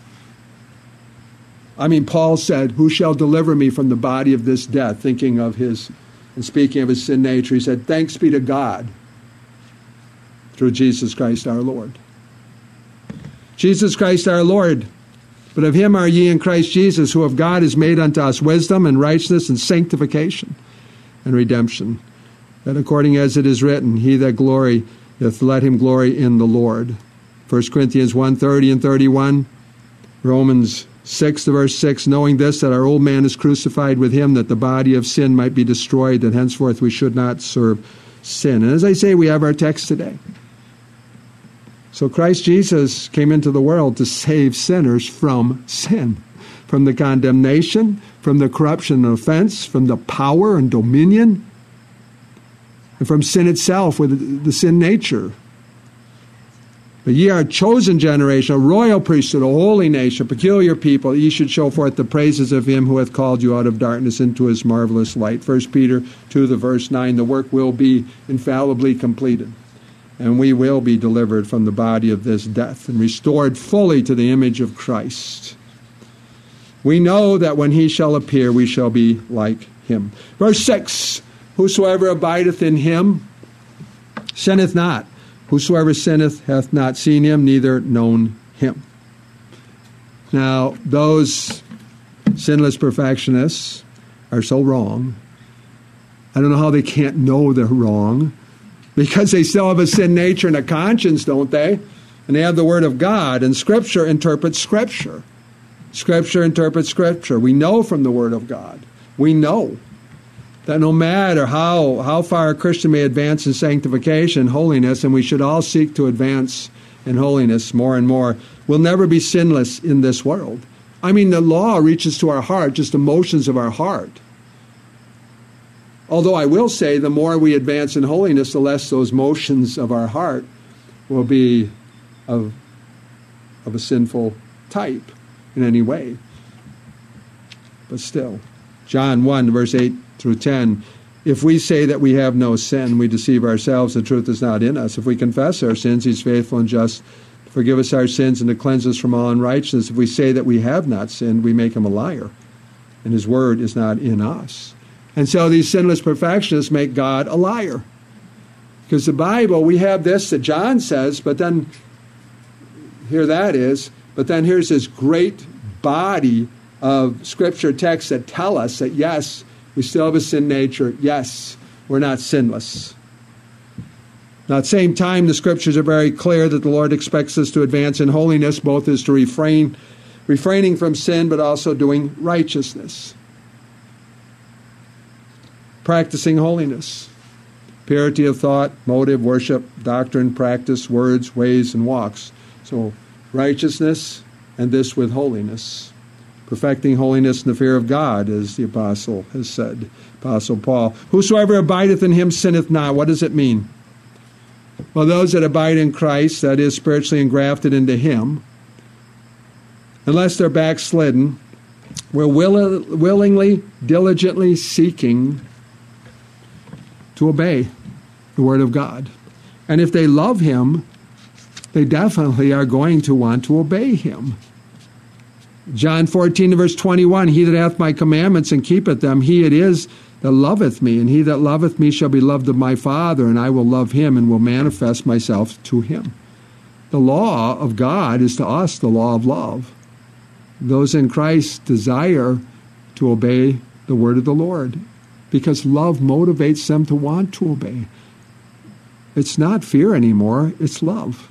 I mean, Paul said, "Who shall deliver me from the body of this death?" Thinking of his and speaking of his sin nature, he said, "Thanks be to God through Jesus Christ our Lord." Jesus Christ our Lord. But of him are ye in Christ Jesus, who of God is made unto us wisdom and righteousness and sanctification and redemption. That according as it is written, he that glorieth, let him glory in the Lord. 1 Corinthians 1:30 and 31. Romans 6, verse 6, knowing this, that our old man is crucified with him, that the body of sin might be destroyed, that henceforth we should not serve sin. And as I say, we have our text today. So Christ Jesus came into the world to save sinners from sin, from the condemnation, from the corruption and offense, from the power and dominion, and from sin itself with the sin nature. But ye are a chosen generation, a royal priesthood, a holy nation, a peculiar people, that ye should show forth the praises of him who hath called you out of darkness into his marvelous light. 1 Peter 2, verse 9, the work will be infallibly completed. And we will be delivered from the body of this death and restored fully to the image of Christ. We know that when he shall appear, we shall be like him. Verse 6, whosoever abideth in him sinneth not. Whosoever sinneth hath not seen him, neither known him. Now, those sinless perfectionists are so wrong. I don't know how they can't know they're wrong, because they still have a sin nature and a conscience, don't they? And they have the Word of God, and Scripture interprets Scripture. Scripture interprets Scripture. We know from the Word of God. We know that no matter how far a Christian may advance in sanctification, holiness, and we should all seek to advance in holiness more and more, we'll never be sinless in this world. I mean, the law reaches to our heart, just emotions of our heart. Although I will say, the more we advance in holiness, the less those motions of our heart will be of a sinful type in any way. But still, John 1, verse 8 through 10, If we say that we have no sin, we deceive ourselves, the truth is not in us. If we confess our sins, he's faithful and just to forgive us our sins and to cleanse us from all unrighteousness. If we say that we have not sinned, we make him a liar, and his word is not in us. And so these sinless perfectionists make God a liar. Because the Bible, we have this that John says, but then, here that is, but then here's this great body of Scripture texts that tell us that, yes, we still have a sin nature. Yes, we're not sinless. Now, at the same time, the Scriptures are very clear that the Lord expects us to advance in holiness, both as to refraining from sin, but also doing righteousness. Practicing holiness. Purity of thought, motive, worship, doctrine, practice, words, ways, and walks. So, righteousness, and this with holiness. Perfecting holiness in the fear of God, as the apostle has said, Apostle Paul. Whosoever abideth in him sinneth not. What does it mean? Well, those that abide in Christ, that is, spiritually engrafted into him, unless they're backslidden, we're willingly, diligently seeking to obey the Word of God. And if they love him, they definitely are going to want to obey him. John 14, verse 21, he that hath my commandments and keepeth them, he it is that loveth me, and he that loveth me shall be loved of my Father, and I will love him and will manifest myself to him. The law of God is to us the law of love. Those in Christ desire to obey the word of the Lord, because love motivates them to want to obey. It's not fear anymore, it's love.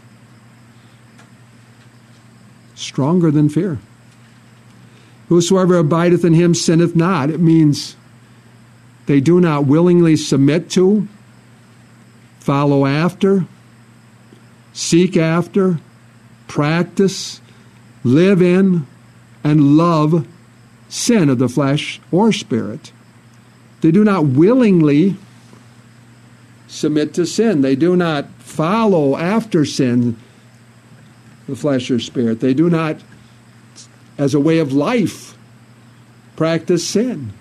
Stronger than fear. Whosoever abideth in him sinneth not. It means they do not willingly submit to, follow after, seek after, practice, live in, and love sin of the flesh or spirit. They do not willingly submit to sin. They do not follow after sin, the flesh or spirit. They do not, as a way of life, practice sin.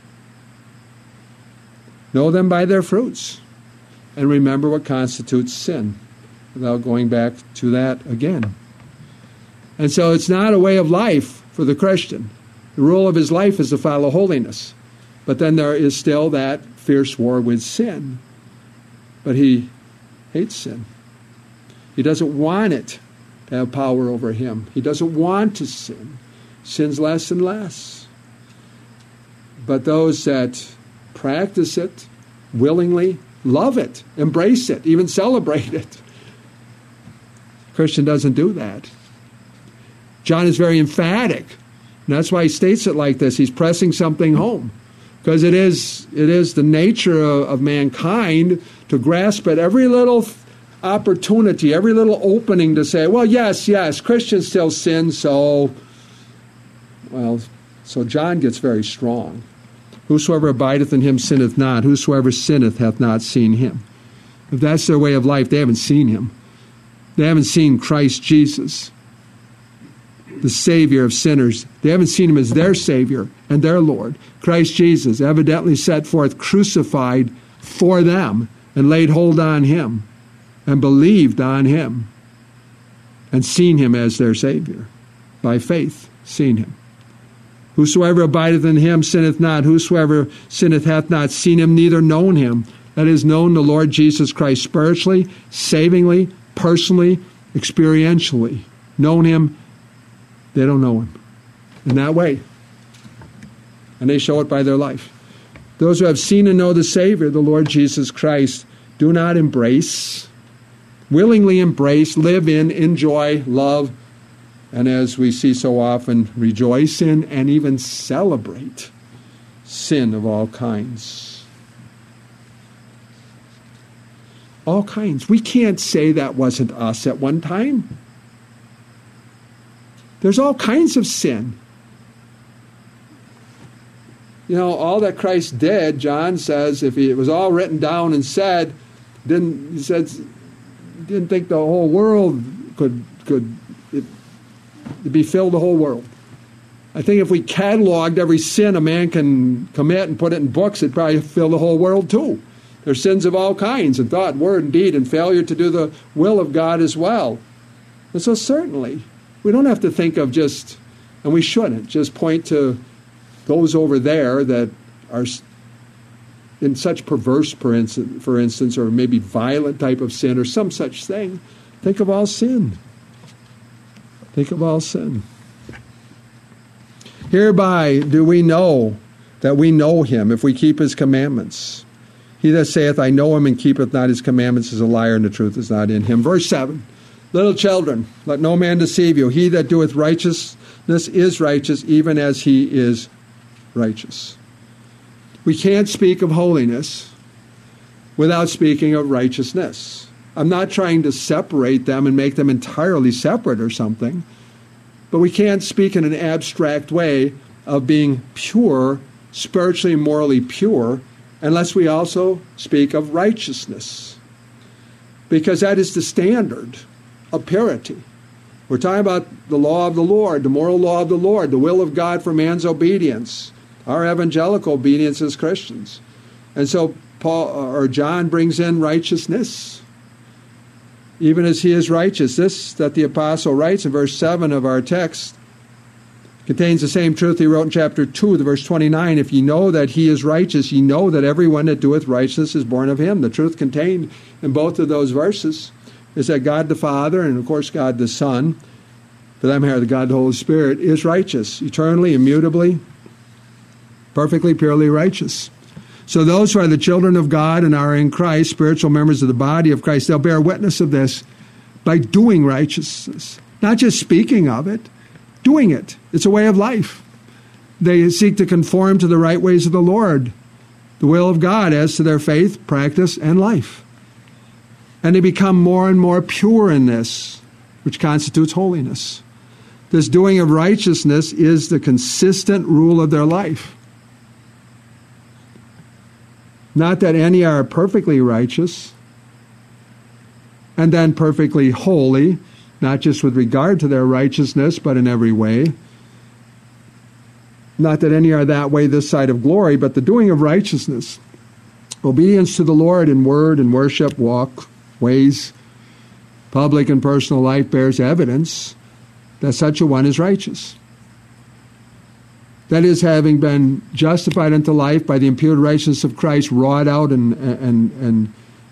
Know them by their fruits, and remember what constitutes sin, without going back to that again. And so it's not a way of life for the Christian. The rule of his life is to follow holiness. But then there is still that fierce war with sin. But he hates sin. He doesn't want it to have power over him. He doesn't want to sin. Sins less and less. But those that practice it willingly, love it, embrace it, even celebrate it. Christian doesn't do that. John is very emphatic. And that's why he states it like this. He's pressing something home. Because it is the nature of mankind to grasp at every little opportunity, every little opening to say, well, yes, Christians still sin, so John gets very strong. Whosoever abideth in him sinneth not. Whosoever sinneth hath not seen him. If that's their way of life, they haven't seen him. They haven't seen Christ Jesus, the Savior of sinners. They haven't seen him as their Savior and their Lord. Christ Jesus, evidently set forth, crucified for them, and laid hold on him, and believed on him, and seen him as their Savior. By faith, seen him. Whosoever abideth in him sinneth not. Whosoever sinneth hath not seen him, neither known him. That is, known the Lord Jesus Christ spiritually, savingly, personally, experientially. Known him, they don't know him in that way. And they show it by their life. Those who have seen and know the Savior, the Lord Jesus Christ, do not embrace, willingly embrace, live in, enjoy, love, and as we see so often, rejoice in and even celebrate sin of all kinds. All kinds. We can't say that wasn't us at one time. There's all kinds of sin. You know, all that Christ did, John says, if it was all written down and said, didn't think the whole world could be filled, the whole world. I think if we cataloged every sin a man can commit and put it in books, it'd probably fill the whole world too. There's sins of all kinds, in thought, word, and deed, and failure to do the will of God as well. And so certainly, we don't have to think of just, and we shouldn't, just point to those over there that are in such perverse, for instance, or maybe violent type of sin or some such thing. Think of all sin. Think of all sin. Hereby do we know that we know him, if we keep his commandments. He that saith, I know him, and keepeth not his commandments, is a liar, and the truth is not in him. Verse 7, little children, let no man deceive you. He that doeth righteousness is righteous, even as he is righteous. We can't speak of holiness without speaking of righteousness. I'm not trying to separate them and make them entirely separate or something, but we can't speak in an abstract way of being pure, spiritually and morally pure, unless we also speak of righteousness. Because that is the standard of purity. We're talking about the law of the Lord, the moral law of the Lord, the will of God for man's obedience, our evangelical obedience as Christians. And so John brings in righteousness, even as he is righteous. This that the apostle writes in verse 7 of our text contains the same truth he wrote in chapter 2, the verse 29. If ye know that he is righteous, ye know that everyone that doeth righteousness is born of him. The truth contained in both of those verses is that God the Father, and of course God the Son, for that matter, the God the Holy Spirit, is righteous, eternally, immutably, perfectly, purely righteous. So those who are the children of God and are in Christ, spiritual members of the body of Christ, they'll bear witness of this by doing righteousness. Not just speaking of it, doing it. It's a way of life. They seek to conform to the right ways of the Lord, the will of God as to their faith, practice, and life. And they become more and more pure in this, which constitutes holiness. This doing of righteousness is the consistent rule of their life. Not that any are perfectly righteous and then perfectly holy, not just with regard to their righteousness, but in every way. Not that any are that way this side of glory, but the doing of righteousness, obedience to the Lord in word and worship, walk, ways, public and personal life bears evidence that such a one is righteous. That is, having been justified unto life by the imputed righteousness of Christ, wrought out and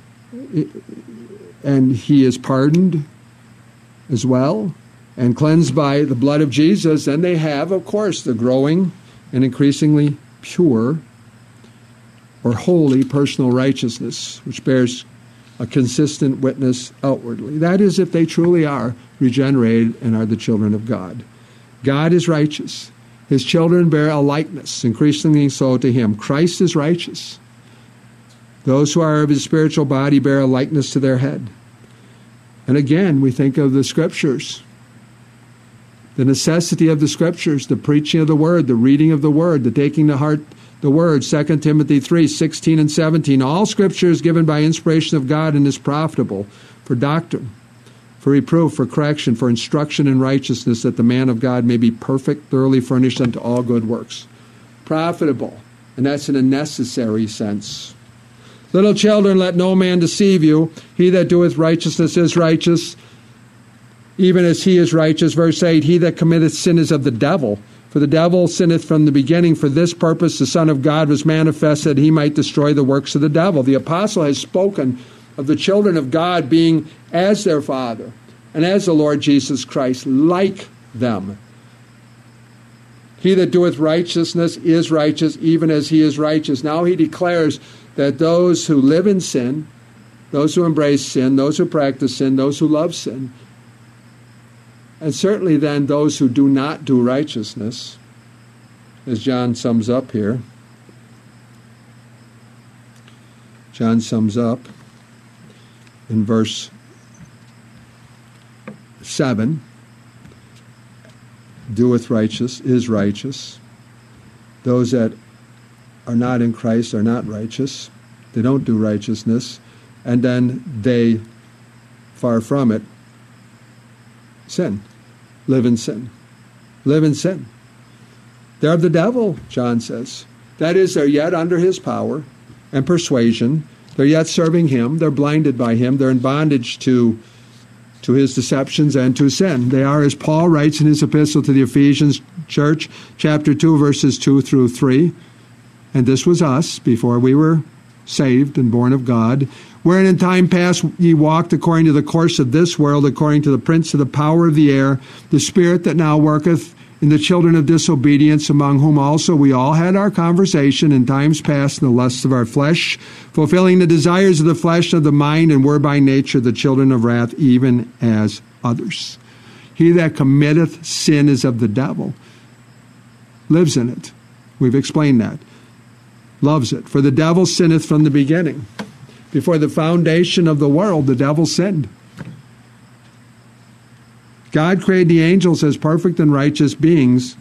he is pardoned as well, and cleansed by the blood of Jesus, then they have, of course, the growing and increasingly pure or holy personal righteousness, which bears a consistent witness outwardly. That is, if they truly are regenerated and are the children of God. God is righteous. His children bear a likeness, increasingly so to him. Christ is righteous. Those who are of his spiritual body bear a likeness to their head. And again, we think of the Scriptures, the necessity of the Scriptures, the preaching of the Word, the reading of the Word, the taking to heart the Word, 2 Timothy 3:16 and 17. All Scripture is given by inspiration of God and is profitable for doctrine, for reproof, for correction, for instruction in righteousness, that the man of God may be perfect, thoroughly furnished unto all good works. Profitable, and that's in a necessary sense. Little children, let no man deceive you. He that doeth righteousness is righteous, even as he is righteous. Verse 8, he that committeth sin is of the devil. For the devil sinneth from the beginning. For this purpose the Son of God was manifested, that he might destroy the works of the devil. The apostle has spoken of the children of God being as their Father and as the Lord Jesus Christ, like them. He that doeth righteousness is righteous, even as he is righteous. Now he declares that those who live in sin, those who embrace sin, those who practice sin, those who love sin, and certainly then those who do not do righteousness, as John sums up here. John sums up in verse 7, doeth righteous, is righteous. Those that are not in Christ are not righteous. They don't do righteousness. And then they, far from it, sin. Live in sin. Live in sin. They're of the devil, John says. That is, they're yet under his power and persuasion. They're yet serving him. They're blinded by him. They're in bondage to his deceptions and to sin. They are, as Paul writes in his epistle to the Ephesians church, chapter 2, verses 2 through 3. And this was us before we were saved and born of God, wherein in time past ye walked according to the course of this world, according to the prince of the power of the air, the spirit that now worketh in the children of disobedience, among whom also we all had our conversation in times past in the lusts of our flesh, fulfilling the desires of the flesh of the mind, and were by nature the children of wrath, even as others. He that committeth sin is of the devil, lives in it. We've explained that. Loves it. For the devil sinneth from the beginning. Before the foundation of the world, the devil sinned. God created the angels as perfect and righteous beings,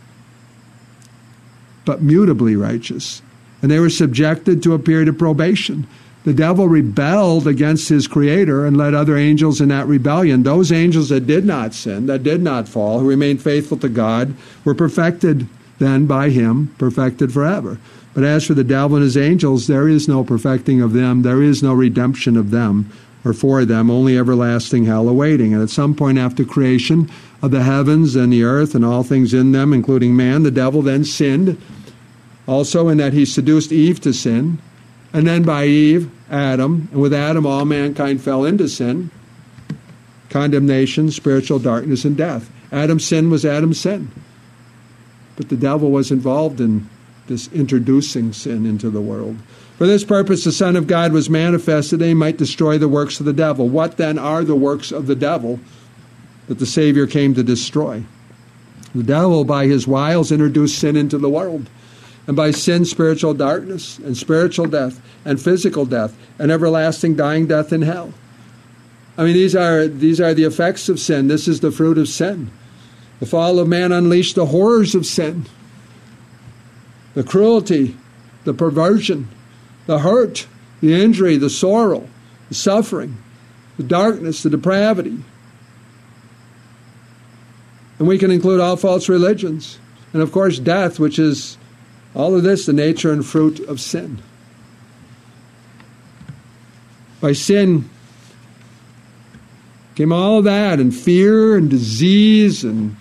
but mutably righteous. And they were subjected to a period of probation. The devil rebelled against his creator and led other angels in that rebellion. Those angels that did not sin, that did not fall, who remained faithful to God, were perfected then by him, perfected forever. But as for the devil and his angels, there is no perfecting of them. There is no redemption of them or for them, only everlasting hell awaiting. And at some point after creation of the heavens and the earth and all things in them, including man, the devil then sinned, also in that he seduced Eve to sin. And then by Eve, Adam, and with Adam all mankind fell into sin, condemnation, spiritual darkness, and death. Adam's sin was Adam's sin. But the devil was involved in this introducing sin into the world. For this purpose the Son of God was manifested that he might destroy the works of the devil. What then are the works of the devil that the Savior came to destroy? The devil, by his wiles, introduced sin into the world. And by sin, spiritual darkness, and spiritual death, and physical death, and everlasting dying death in hell. I mean, these are the effects of sin. This is the fruit of sin. The fall of man unleashed the horrors of sin. The cruelty, the perversion, the hurt, the injury, the sorrow, the suffering, the darkness, the depravity. And we can include all false religions. And of course death, which is all of this, the nature and fruit of sin. By sin came all of that, and fear and disease and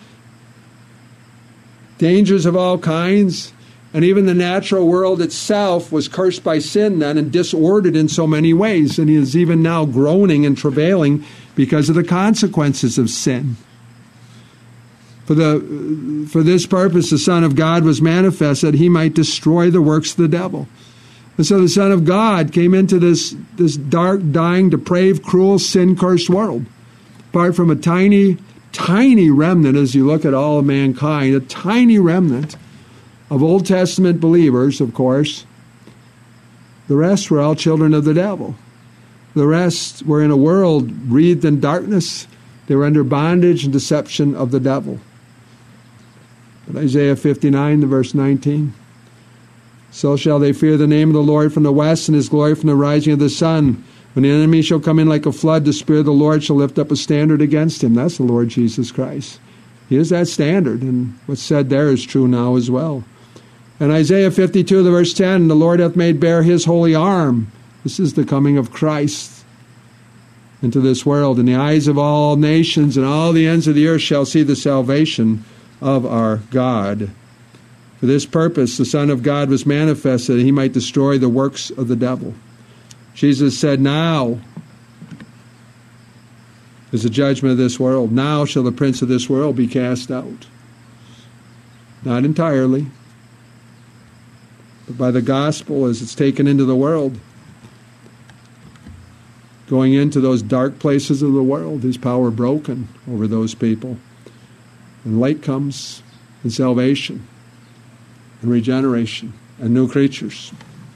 dangers of all kinds. And even the natural world itself was cursed by sin then and disordered in so many ways. And he is even now groaning and travailing because of the consequences of sin. For this purpose the Son of God was manifest that he might destroy the works of the devil. And so the Son of God came into this dark, dying, depraved, cruel, sin-cursed world. Apart from a tiny, tiny remnant, as you look at all of mankind, a tiny remnant of Old Testament believers, of course. The rest were all children of the devil. The rest were in a world wreathed in darkness. They were under bondage and deception of the devil. But Isaiah 59, verse 19. So shall they fear the name of the Lord from the west, and his glory from the rising of the sun. When the enemy shall come in like a flood, the Spirit of the Lord shall lift up a standard against him. That's the Lord Jesus Christ. He is that standard, and what's said there is true now as well. And Isaiah 52, verse 10, the Lord hath made bare his holy arm. This is the coming of Christ into this world. And the eyes of all nations and all the ends of the earth shall see the salvation of our God. For this purpose the Son of God was manifested that he might destroy the works of the devil. Jesus said, now is the judgment of this world. Now shall the prince of this world be cast out. Not entirely, but by the gospel as it's taken into the world, going into those dark places of the world, his power broken over those people. And light comes, and salvation, and regeneration, and new creatures.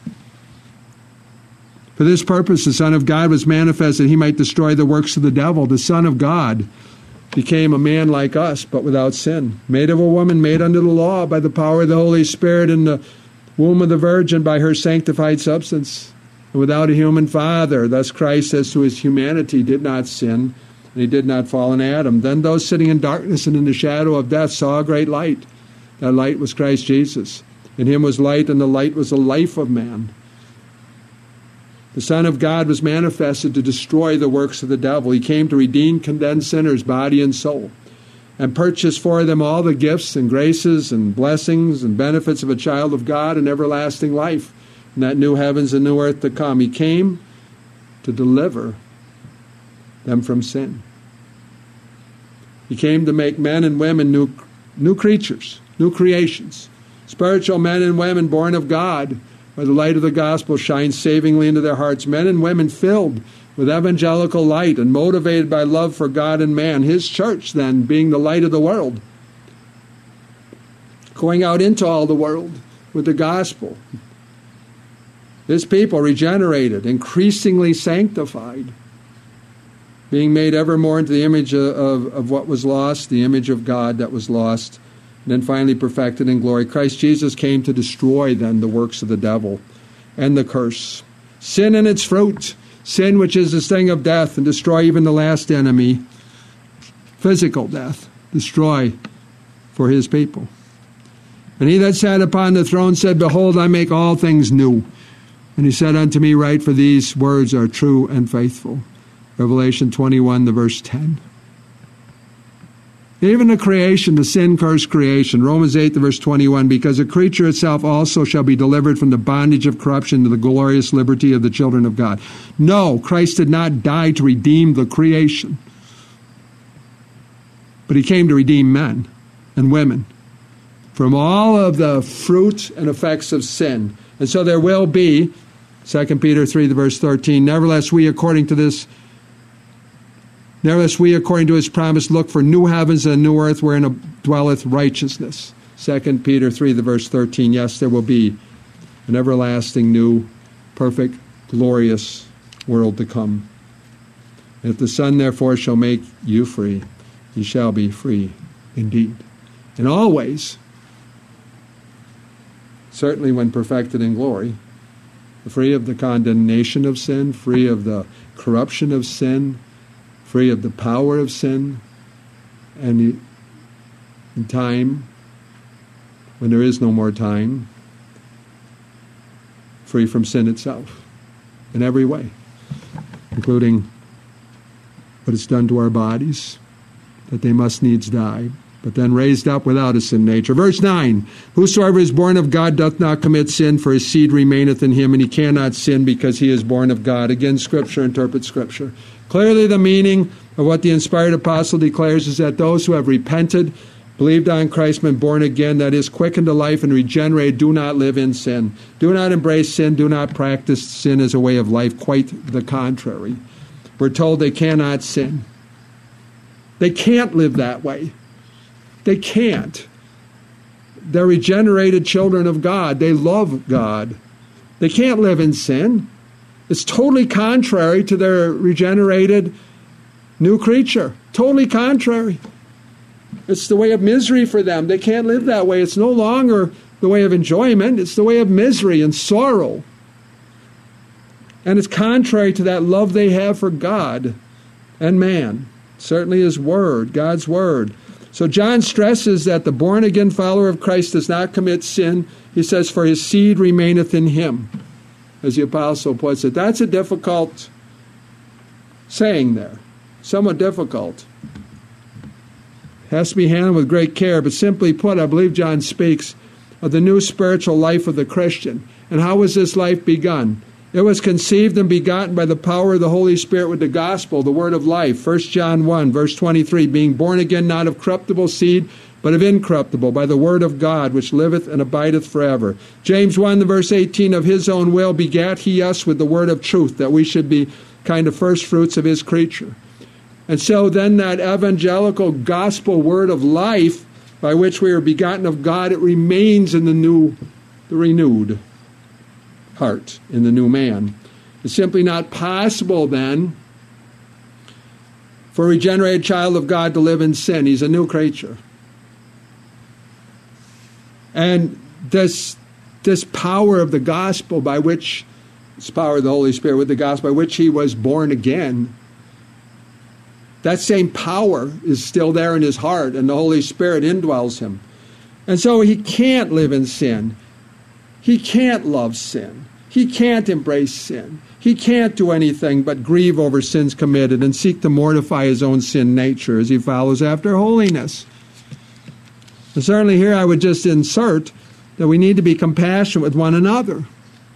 For this purpose the Son of God was manifest that he might destroy the works of the devil. The Son of God became a man like us, but without sin. Made of a woman, made under the law, by the power of the Holy Spirit, in the womb of the Virgin, by her sanctified substance, and without a human father. Thus Christ, as to his humanity, did not sin, and he did not fall in Adam. Then those sitting in darkness and in the shadow of death saw a great light. That light was Christ Jesus. In him was light, and the light was the life of man. The Son of God was manifested to destroy the works of the devil. He came to redeem condemned sinners, body and soul, and purchase for them all the gifts and graces and blessings and benefits of a child of God and everlasting life, and that new heavens and new earth to come. He came to deliver them from sin. He came to make men and women new creatures, new creations, spiritual men and women born of God, where the light of the gospel shines savingly into their hearts, men and women filled with evangelical light and motivated by love for God and man. His church, then, being the light of the world, going out into all the world with the gospel. His people regenerated, increasingly sanctified, being made ever more into the image of what was lost, the image of God that was lost, and then finally perfected in glory. Christ Jesus came to destroy then the works of the devil and the curse. Sin and its fruit. Sin, which is the sting of death, and destroy even the last enemy. Physical death. Destroy for his people. And he that sat upon the throne said, Behold, I make all things new. And he said unto me, Write, for these words are true and faithful. Revelation 21, the verse 10. Even the creation, the sin-cursed creation, Romans 8, the verse 21, because the creature itself also shall be delivered from the bondage of corruption to the glorious liberty of the children of God. No, Christ did not die to redeem the creation, but he came to redeem men and women from all of the fruit and effects of sin. And so there will be, 2 Peter 3, the verse 13, Nevertheless, we according to his promise, look for new heavens and a new earth wherein dwelleth righteousness. 2 Peter 3, the verse 13. Yes, there will be an everlasting, new, perfect, glorious world to come. And if the Son, therefore, shall make you free, ye shall be free indeed. And always, certainly when perfected in glory, free of the condemnation of sin, free of the corruption of sin, free of the power of sin, and in time, when there is no more time, free from sin itself in every way, including what it's done to our bodies, that they must needs die, but then raised up without a sin nature. Verse 9, Whosoever is born of God doth not commit sin, for his seed remaineth in him, and he cannot sin because he is born of God. Again, Scripture interprets Scripture. Clearly the meaning of what the inspired apostle declares is that those who have repented, believed on Christ, been born again, that is, quickened to life and regenerated, do not live in sin. Do not embrace sin. Do not practice sin as a way of life. Quite the contrary. We're told they cannot sin. They can't live that way. They can't. They're regenerated children of God. They love God. They can't live in sin. It's totally contrary to their regenerated new creature. Totally contrary. It's the way of misery for them. They can't live that way. It's no longer the way of enjoyment. It's the way of misery and sorrow. And it's contrary to that love they have for God and man. Certainly His Word, God's Word. So John stresses that the born-again follower of Christ does not commit sin. He says, for his seed remaineth in him, as the apostle puts it. That's a difficult saying there. Somewhat difficult. Has to be handled with great care, but simply put, I believe John speaks of the new spiritual life of the Christian. And how was this life begun? It was conceived and begotten by the power of the Holy Spirit with the gospel, the word of life. 1 John 1, verse 23, being born again not of corruptible seed, but of incorruptible, by the word of God, which liveth and abideth forever. James 1, the verse 18, of his own will begat he us with the word of truth, that we should be kind of first fruits of his creature. And so then that evangelical gospel word of life, by which we are begotten of God, it remains in the renewed heart, in the new man. It's simply not possible then for a regenerated child of God to live in sin. He's a new creature. And this power of the gospel by which, this power of the Holy Spirit with the gospel by which he was born again, that same power is still there in his heart, and the Holy Spirit indwells him. And so he can't live in sin. He can't love sin. He can't embrace sin. He can't do anything but grieve over sins committed and seek to mortify his own sin nature as he follows after holiness. And certainly here I would just insert that we need to be compassionate with one another.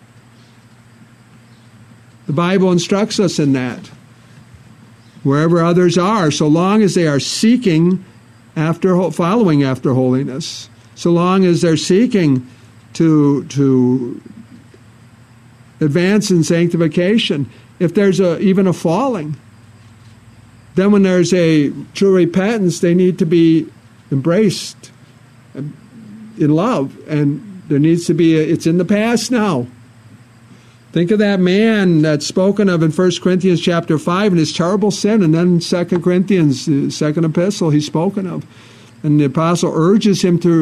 The Bible instructs us in that. Wherever others are, so long as they are seeking after, following after holiness, so long as they're seeking to advance in sanctification, if there's even a falling, then when there's a true repentance, they need to be embraced in love, and there needs to be it's in the past now. Think of that man that's spoken of in 1 Corinthians chapter 5 and his terrible sin, and then 2 Corinthians, the second epistle, he's spoken of. And the apostle urges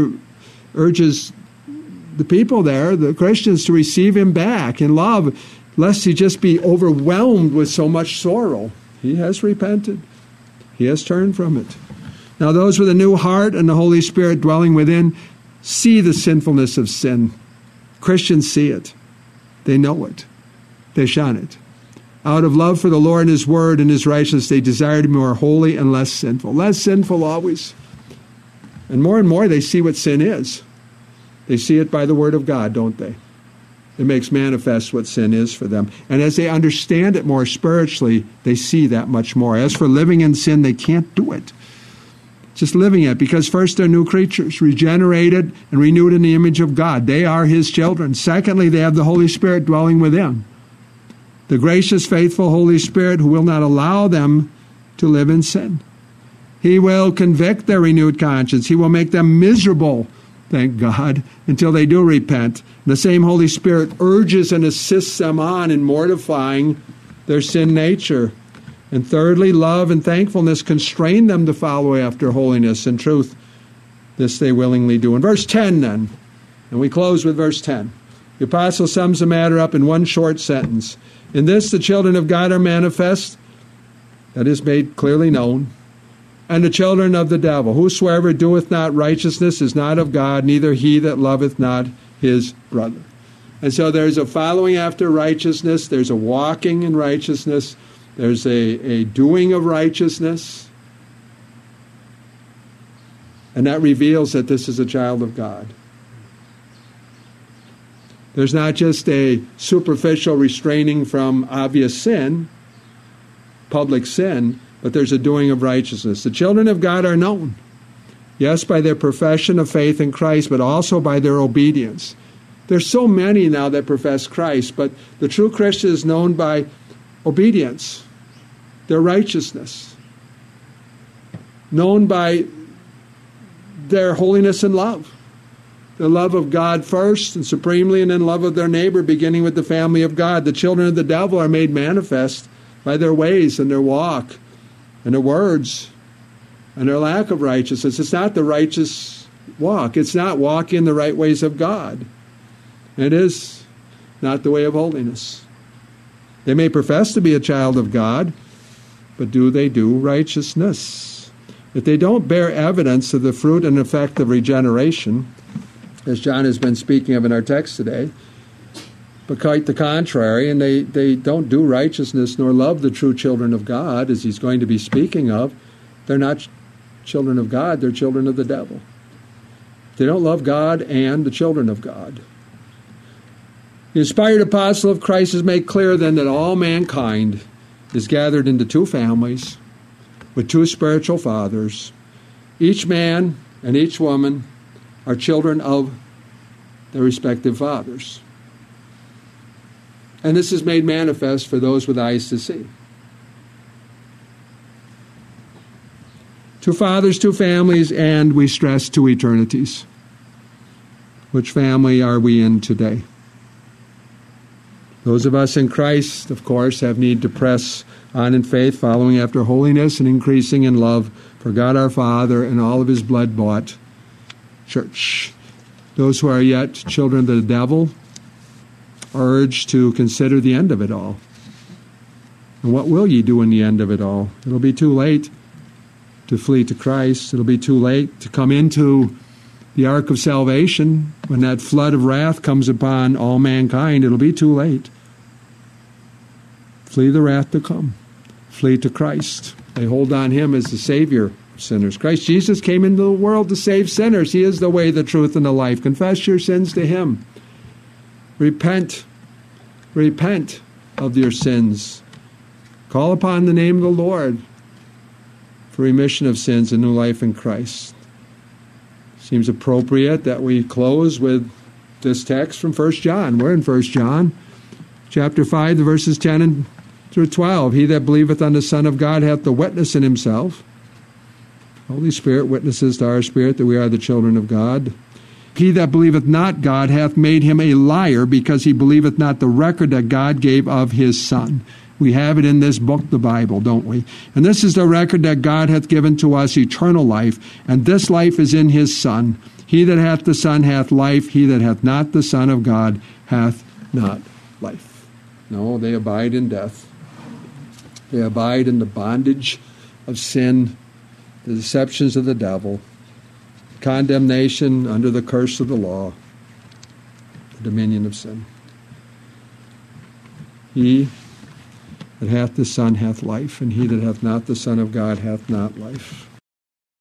the people there, the Christians, to receive him back in love, lest he just be overwhelmed with so much sorrow. He has repented. He has turned from it. Now those with a new heart and the Holy Spirit dwelling within see the sinfulness of sin. Christians see it. They know it. They shun it. Out of love for the Lord and his word and his righteousness, they desire to be more holy and less sinful. Less sinful always. And more they see what sin is. They see it by the word of God, don't they? It makes manifest what sin is for them. And as they understand it more spiritually, they see that much more. As for living in sin, they can't do it. Just living it, because first they're new creatures, regenerated and renewed in the image of God. They are his children. Secondly, they have the Holy Spirit dwelling within. The gracious, faithful Holy Spirit who will not allow them to live in sin. He will convict their renewed conscience. He will make them miserable, thank God, until they do repent. The same Holy Spirit urges and assists them on in mortifying their sin nature. And thirdly, love and thankfulness constrain them to follow after holiness and truth. This they willingly do. In verse 10 then, and we close with verse 10, the apostle sums the matter up in one short sentence. In this the children of God are manifest, that is made clearly known, and the children of the devil. Whosoever doeth not righteousness is not of God, neither he that loveth not his brother. And so there's a following after righteousness, there's a walking in righteousness, there's a doing of righteousness, and that reveals that this is a child of God. There's not just a superficial restraining from obvious sin, public sin, but there's a doing of righteousness. The children of God are known, yes, by their profession of faith in Christ, but also by their obedience. There's so many now that profess Christ, but the true Christian is known by obedience, their righteousness, known by their holiness and love. The love of God first and supremely, and then love of their neighbor, beginning with the family of God. The children of the devil are made manifest by their ways and their walk and their words and their lack of righteousness. It's not the righteous walk. It's not walking in the right ways of God. It is not the way of holiness. They may profess to be a child of God, but do they do righteousness? If they don't bear evidence of the fruit and effect of regeneration, as John has been speaking of in our text today, but quite the contrary, and they don't do righteousness nor love the true children of God, as he's going to be speaking of, they're not children of God, they're children of the devil. They don't love God and the children of God. The inspired apostle of Christ has made clear then that all mankind is gathered into two families with two spiritual fathers. Each man and each woman are children of their respective fathers. And this is made manifest for those with eyes to see. Two fathers, two families, and we stress two eternities. Which family are we in today? Those of us in Christ, of course, have need to press on in faith, following after holiness and increasing in love for God our Father and all of his blood-bought church. Those who are yet children of the devil are urged to consider the end of it all. And what will ye do in the end of it all? It'll be too late to flee to Christ. It'll be too late to come into the ark of salvation, when that flood of wrath comes upon all mankind, it'll be too late. Flee the wrath to come. Flee to Christ. They hold on him as the Savior of sinners. Christ Jesus came into the world to save sinners. He is the way, the truth, and the life. Confess your sins to him. Repent. Repent of your sins. Call upon the name of the Lord for remission of sins and new life in Christ. Seems appropriate that we close with this text from 1 John. We're in 1 John, chapter 5, the verses 10 through 12. He that believeth on the Son of God hath the witness in himself. Holy Spirit witnesses to our spirit that we are the children of God. He that believeth not God hath made him a liar, because he believeth not the record that God gave of his Son. We have it in this book, the Bible, don't we? And this is the record that God hath given to us, eternal life, and this life is in his Son. He that hath the Son hath life. He that hath not the Son of God hath not life. No, they abide in death. They abide in the bondage of sin, the deceptions of the devil, condemnation under the curse of the law, the dominion of sin. He that hath the Son hath life, and he that hath not the Son of God hath not life.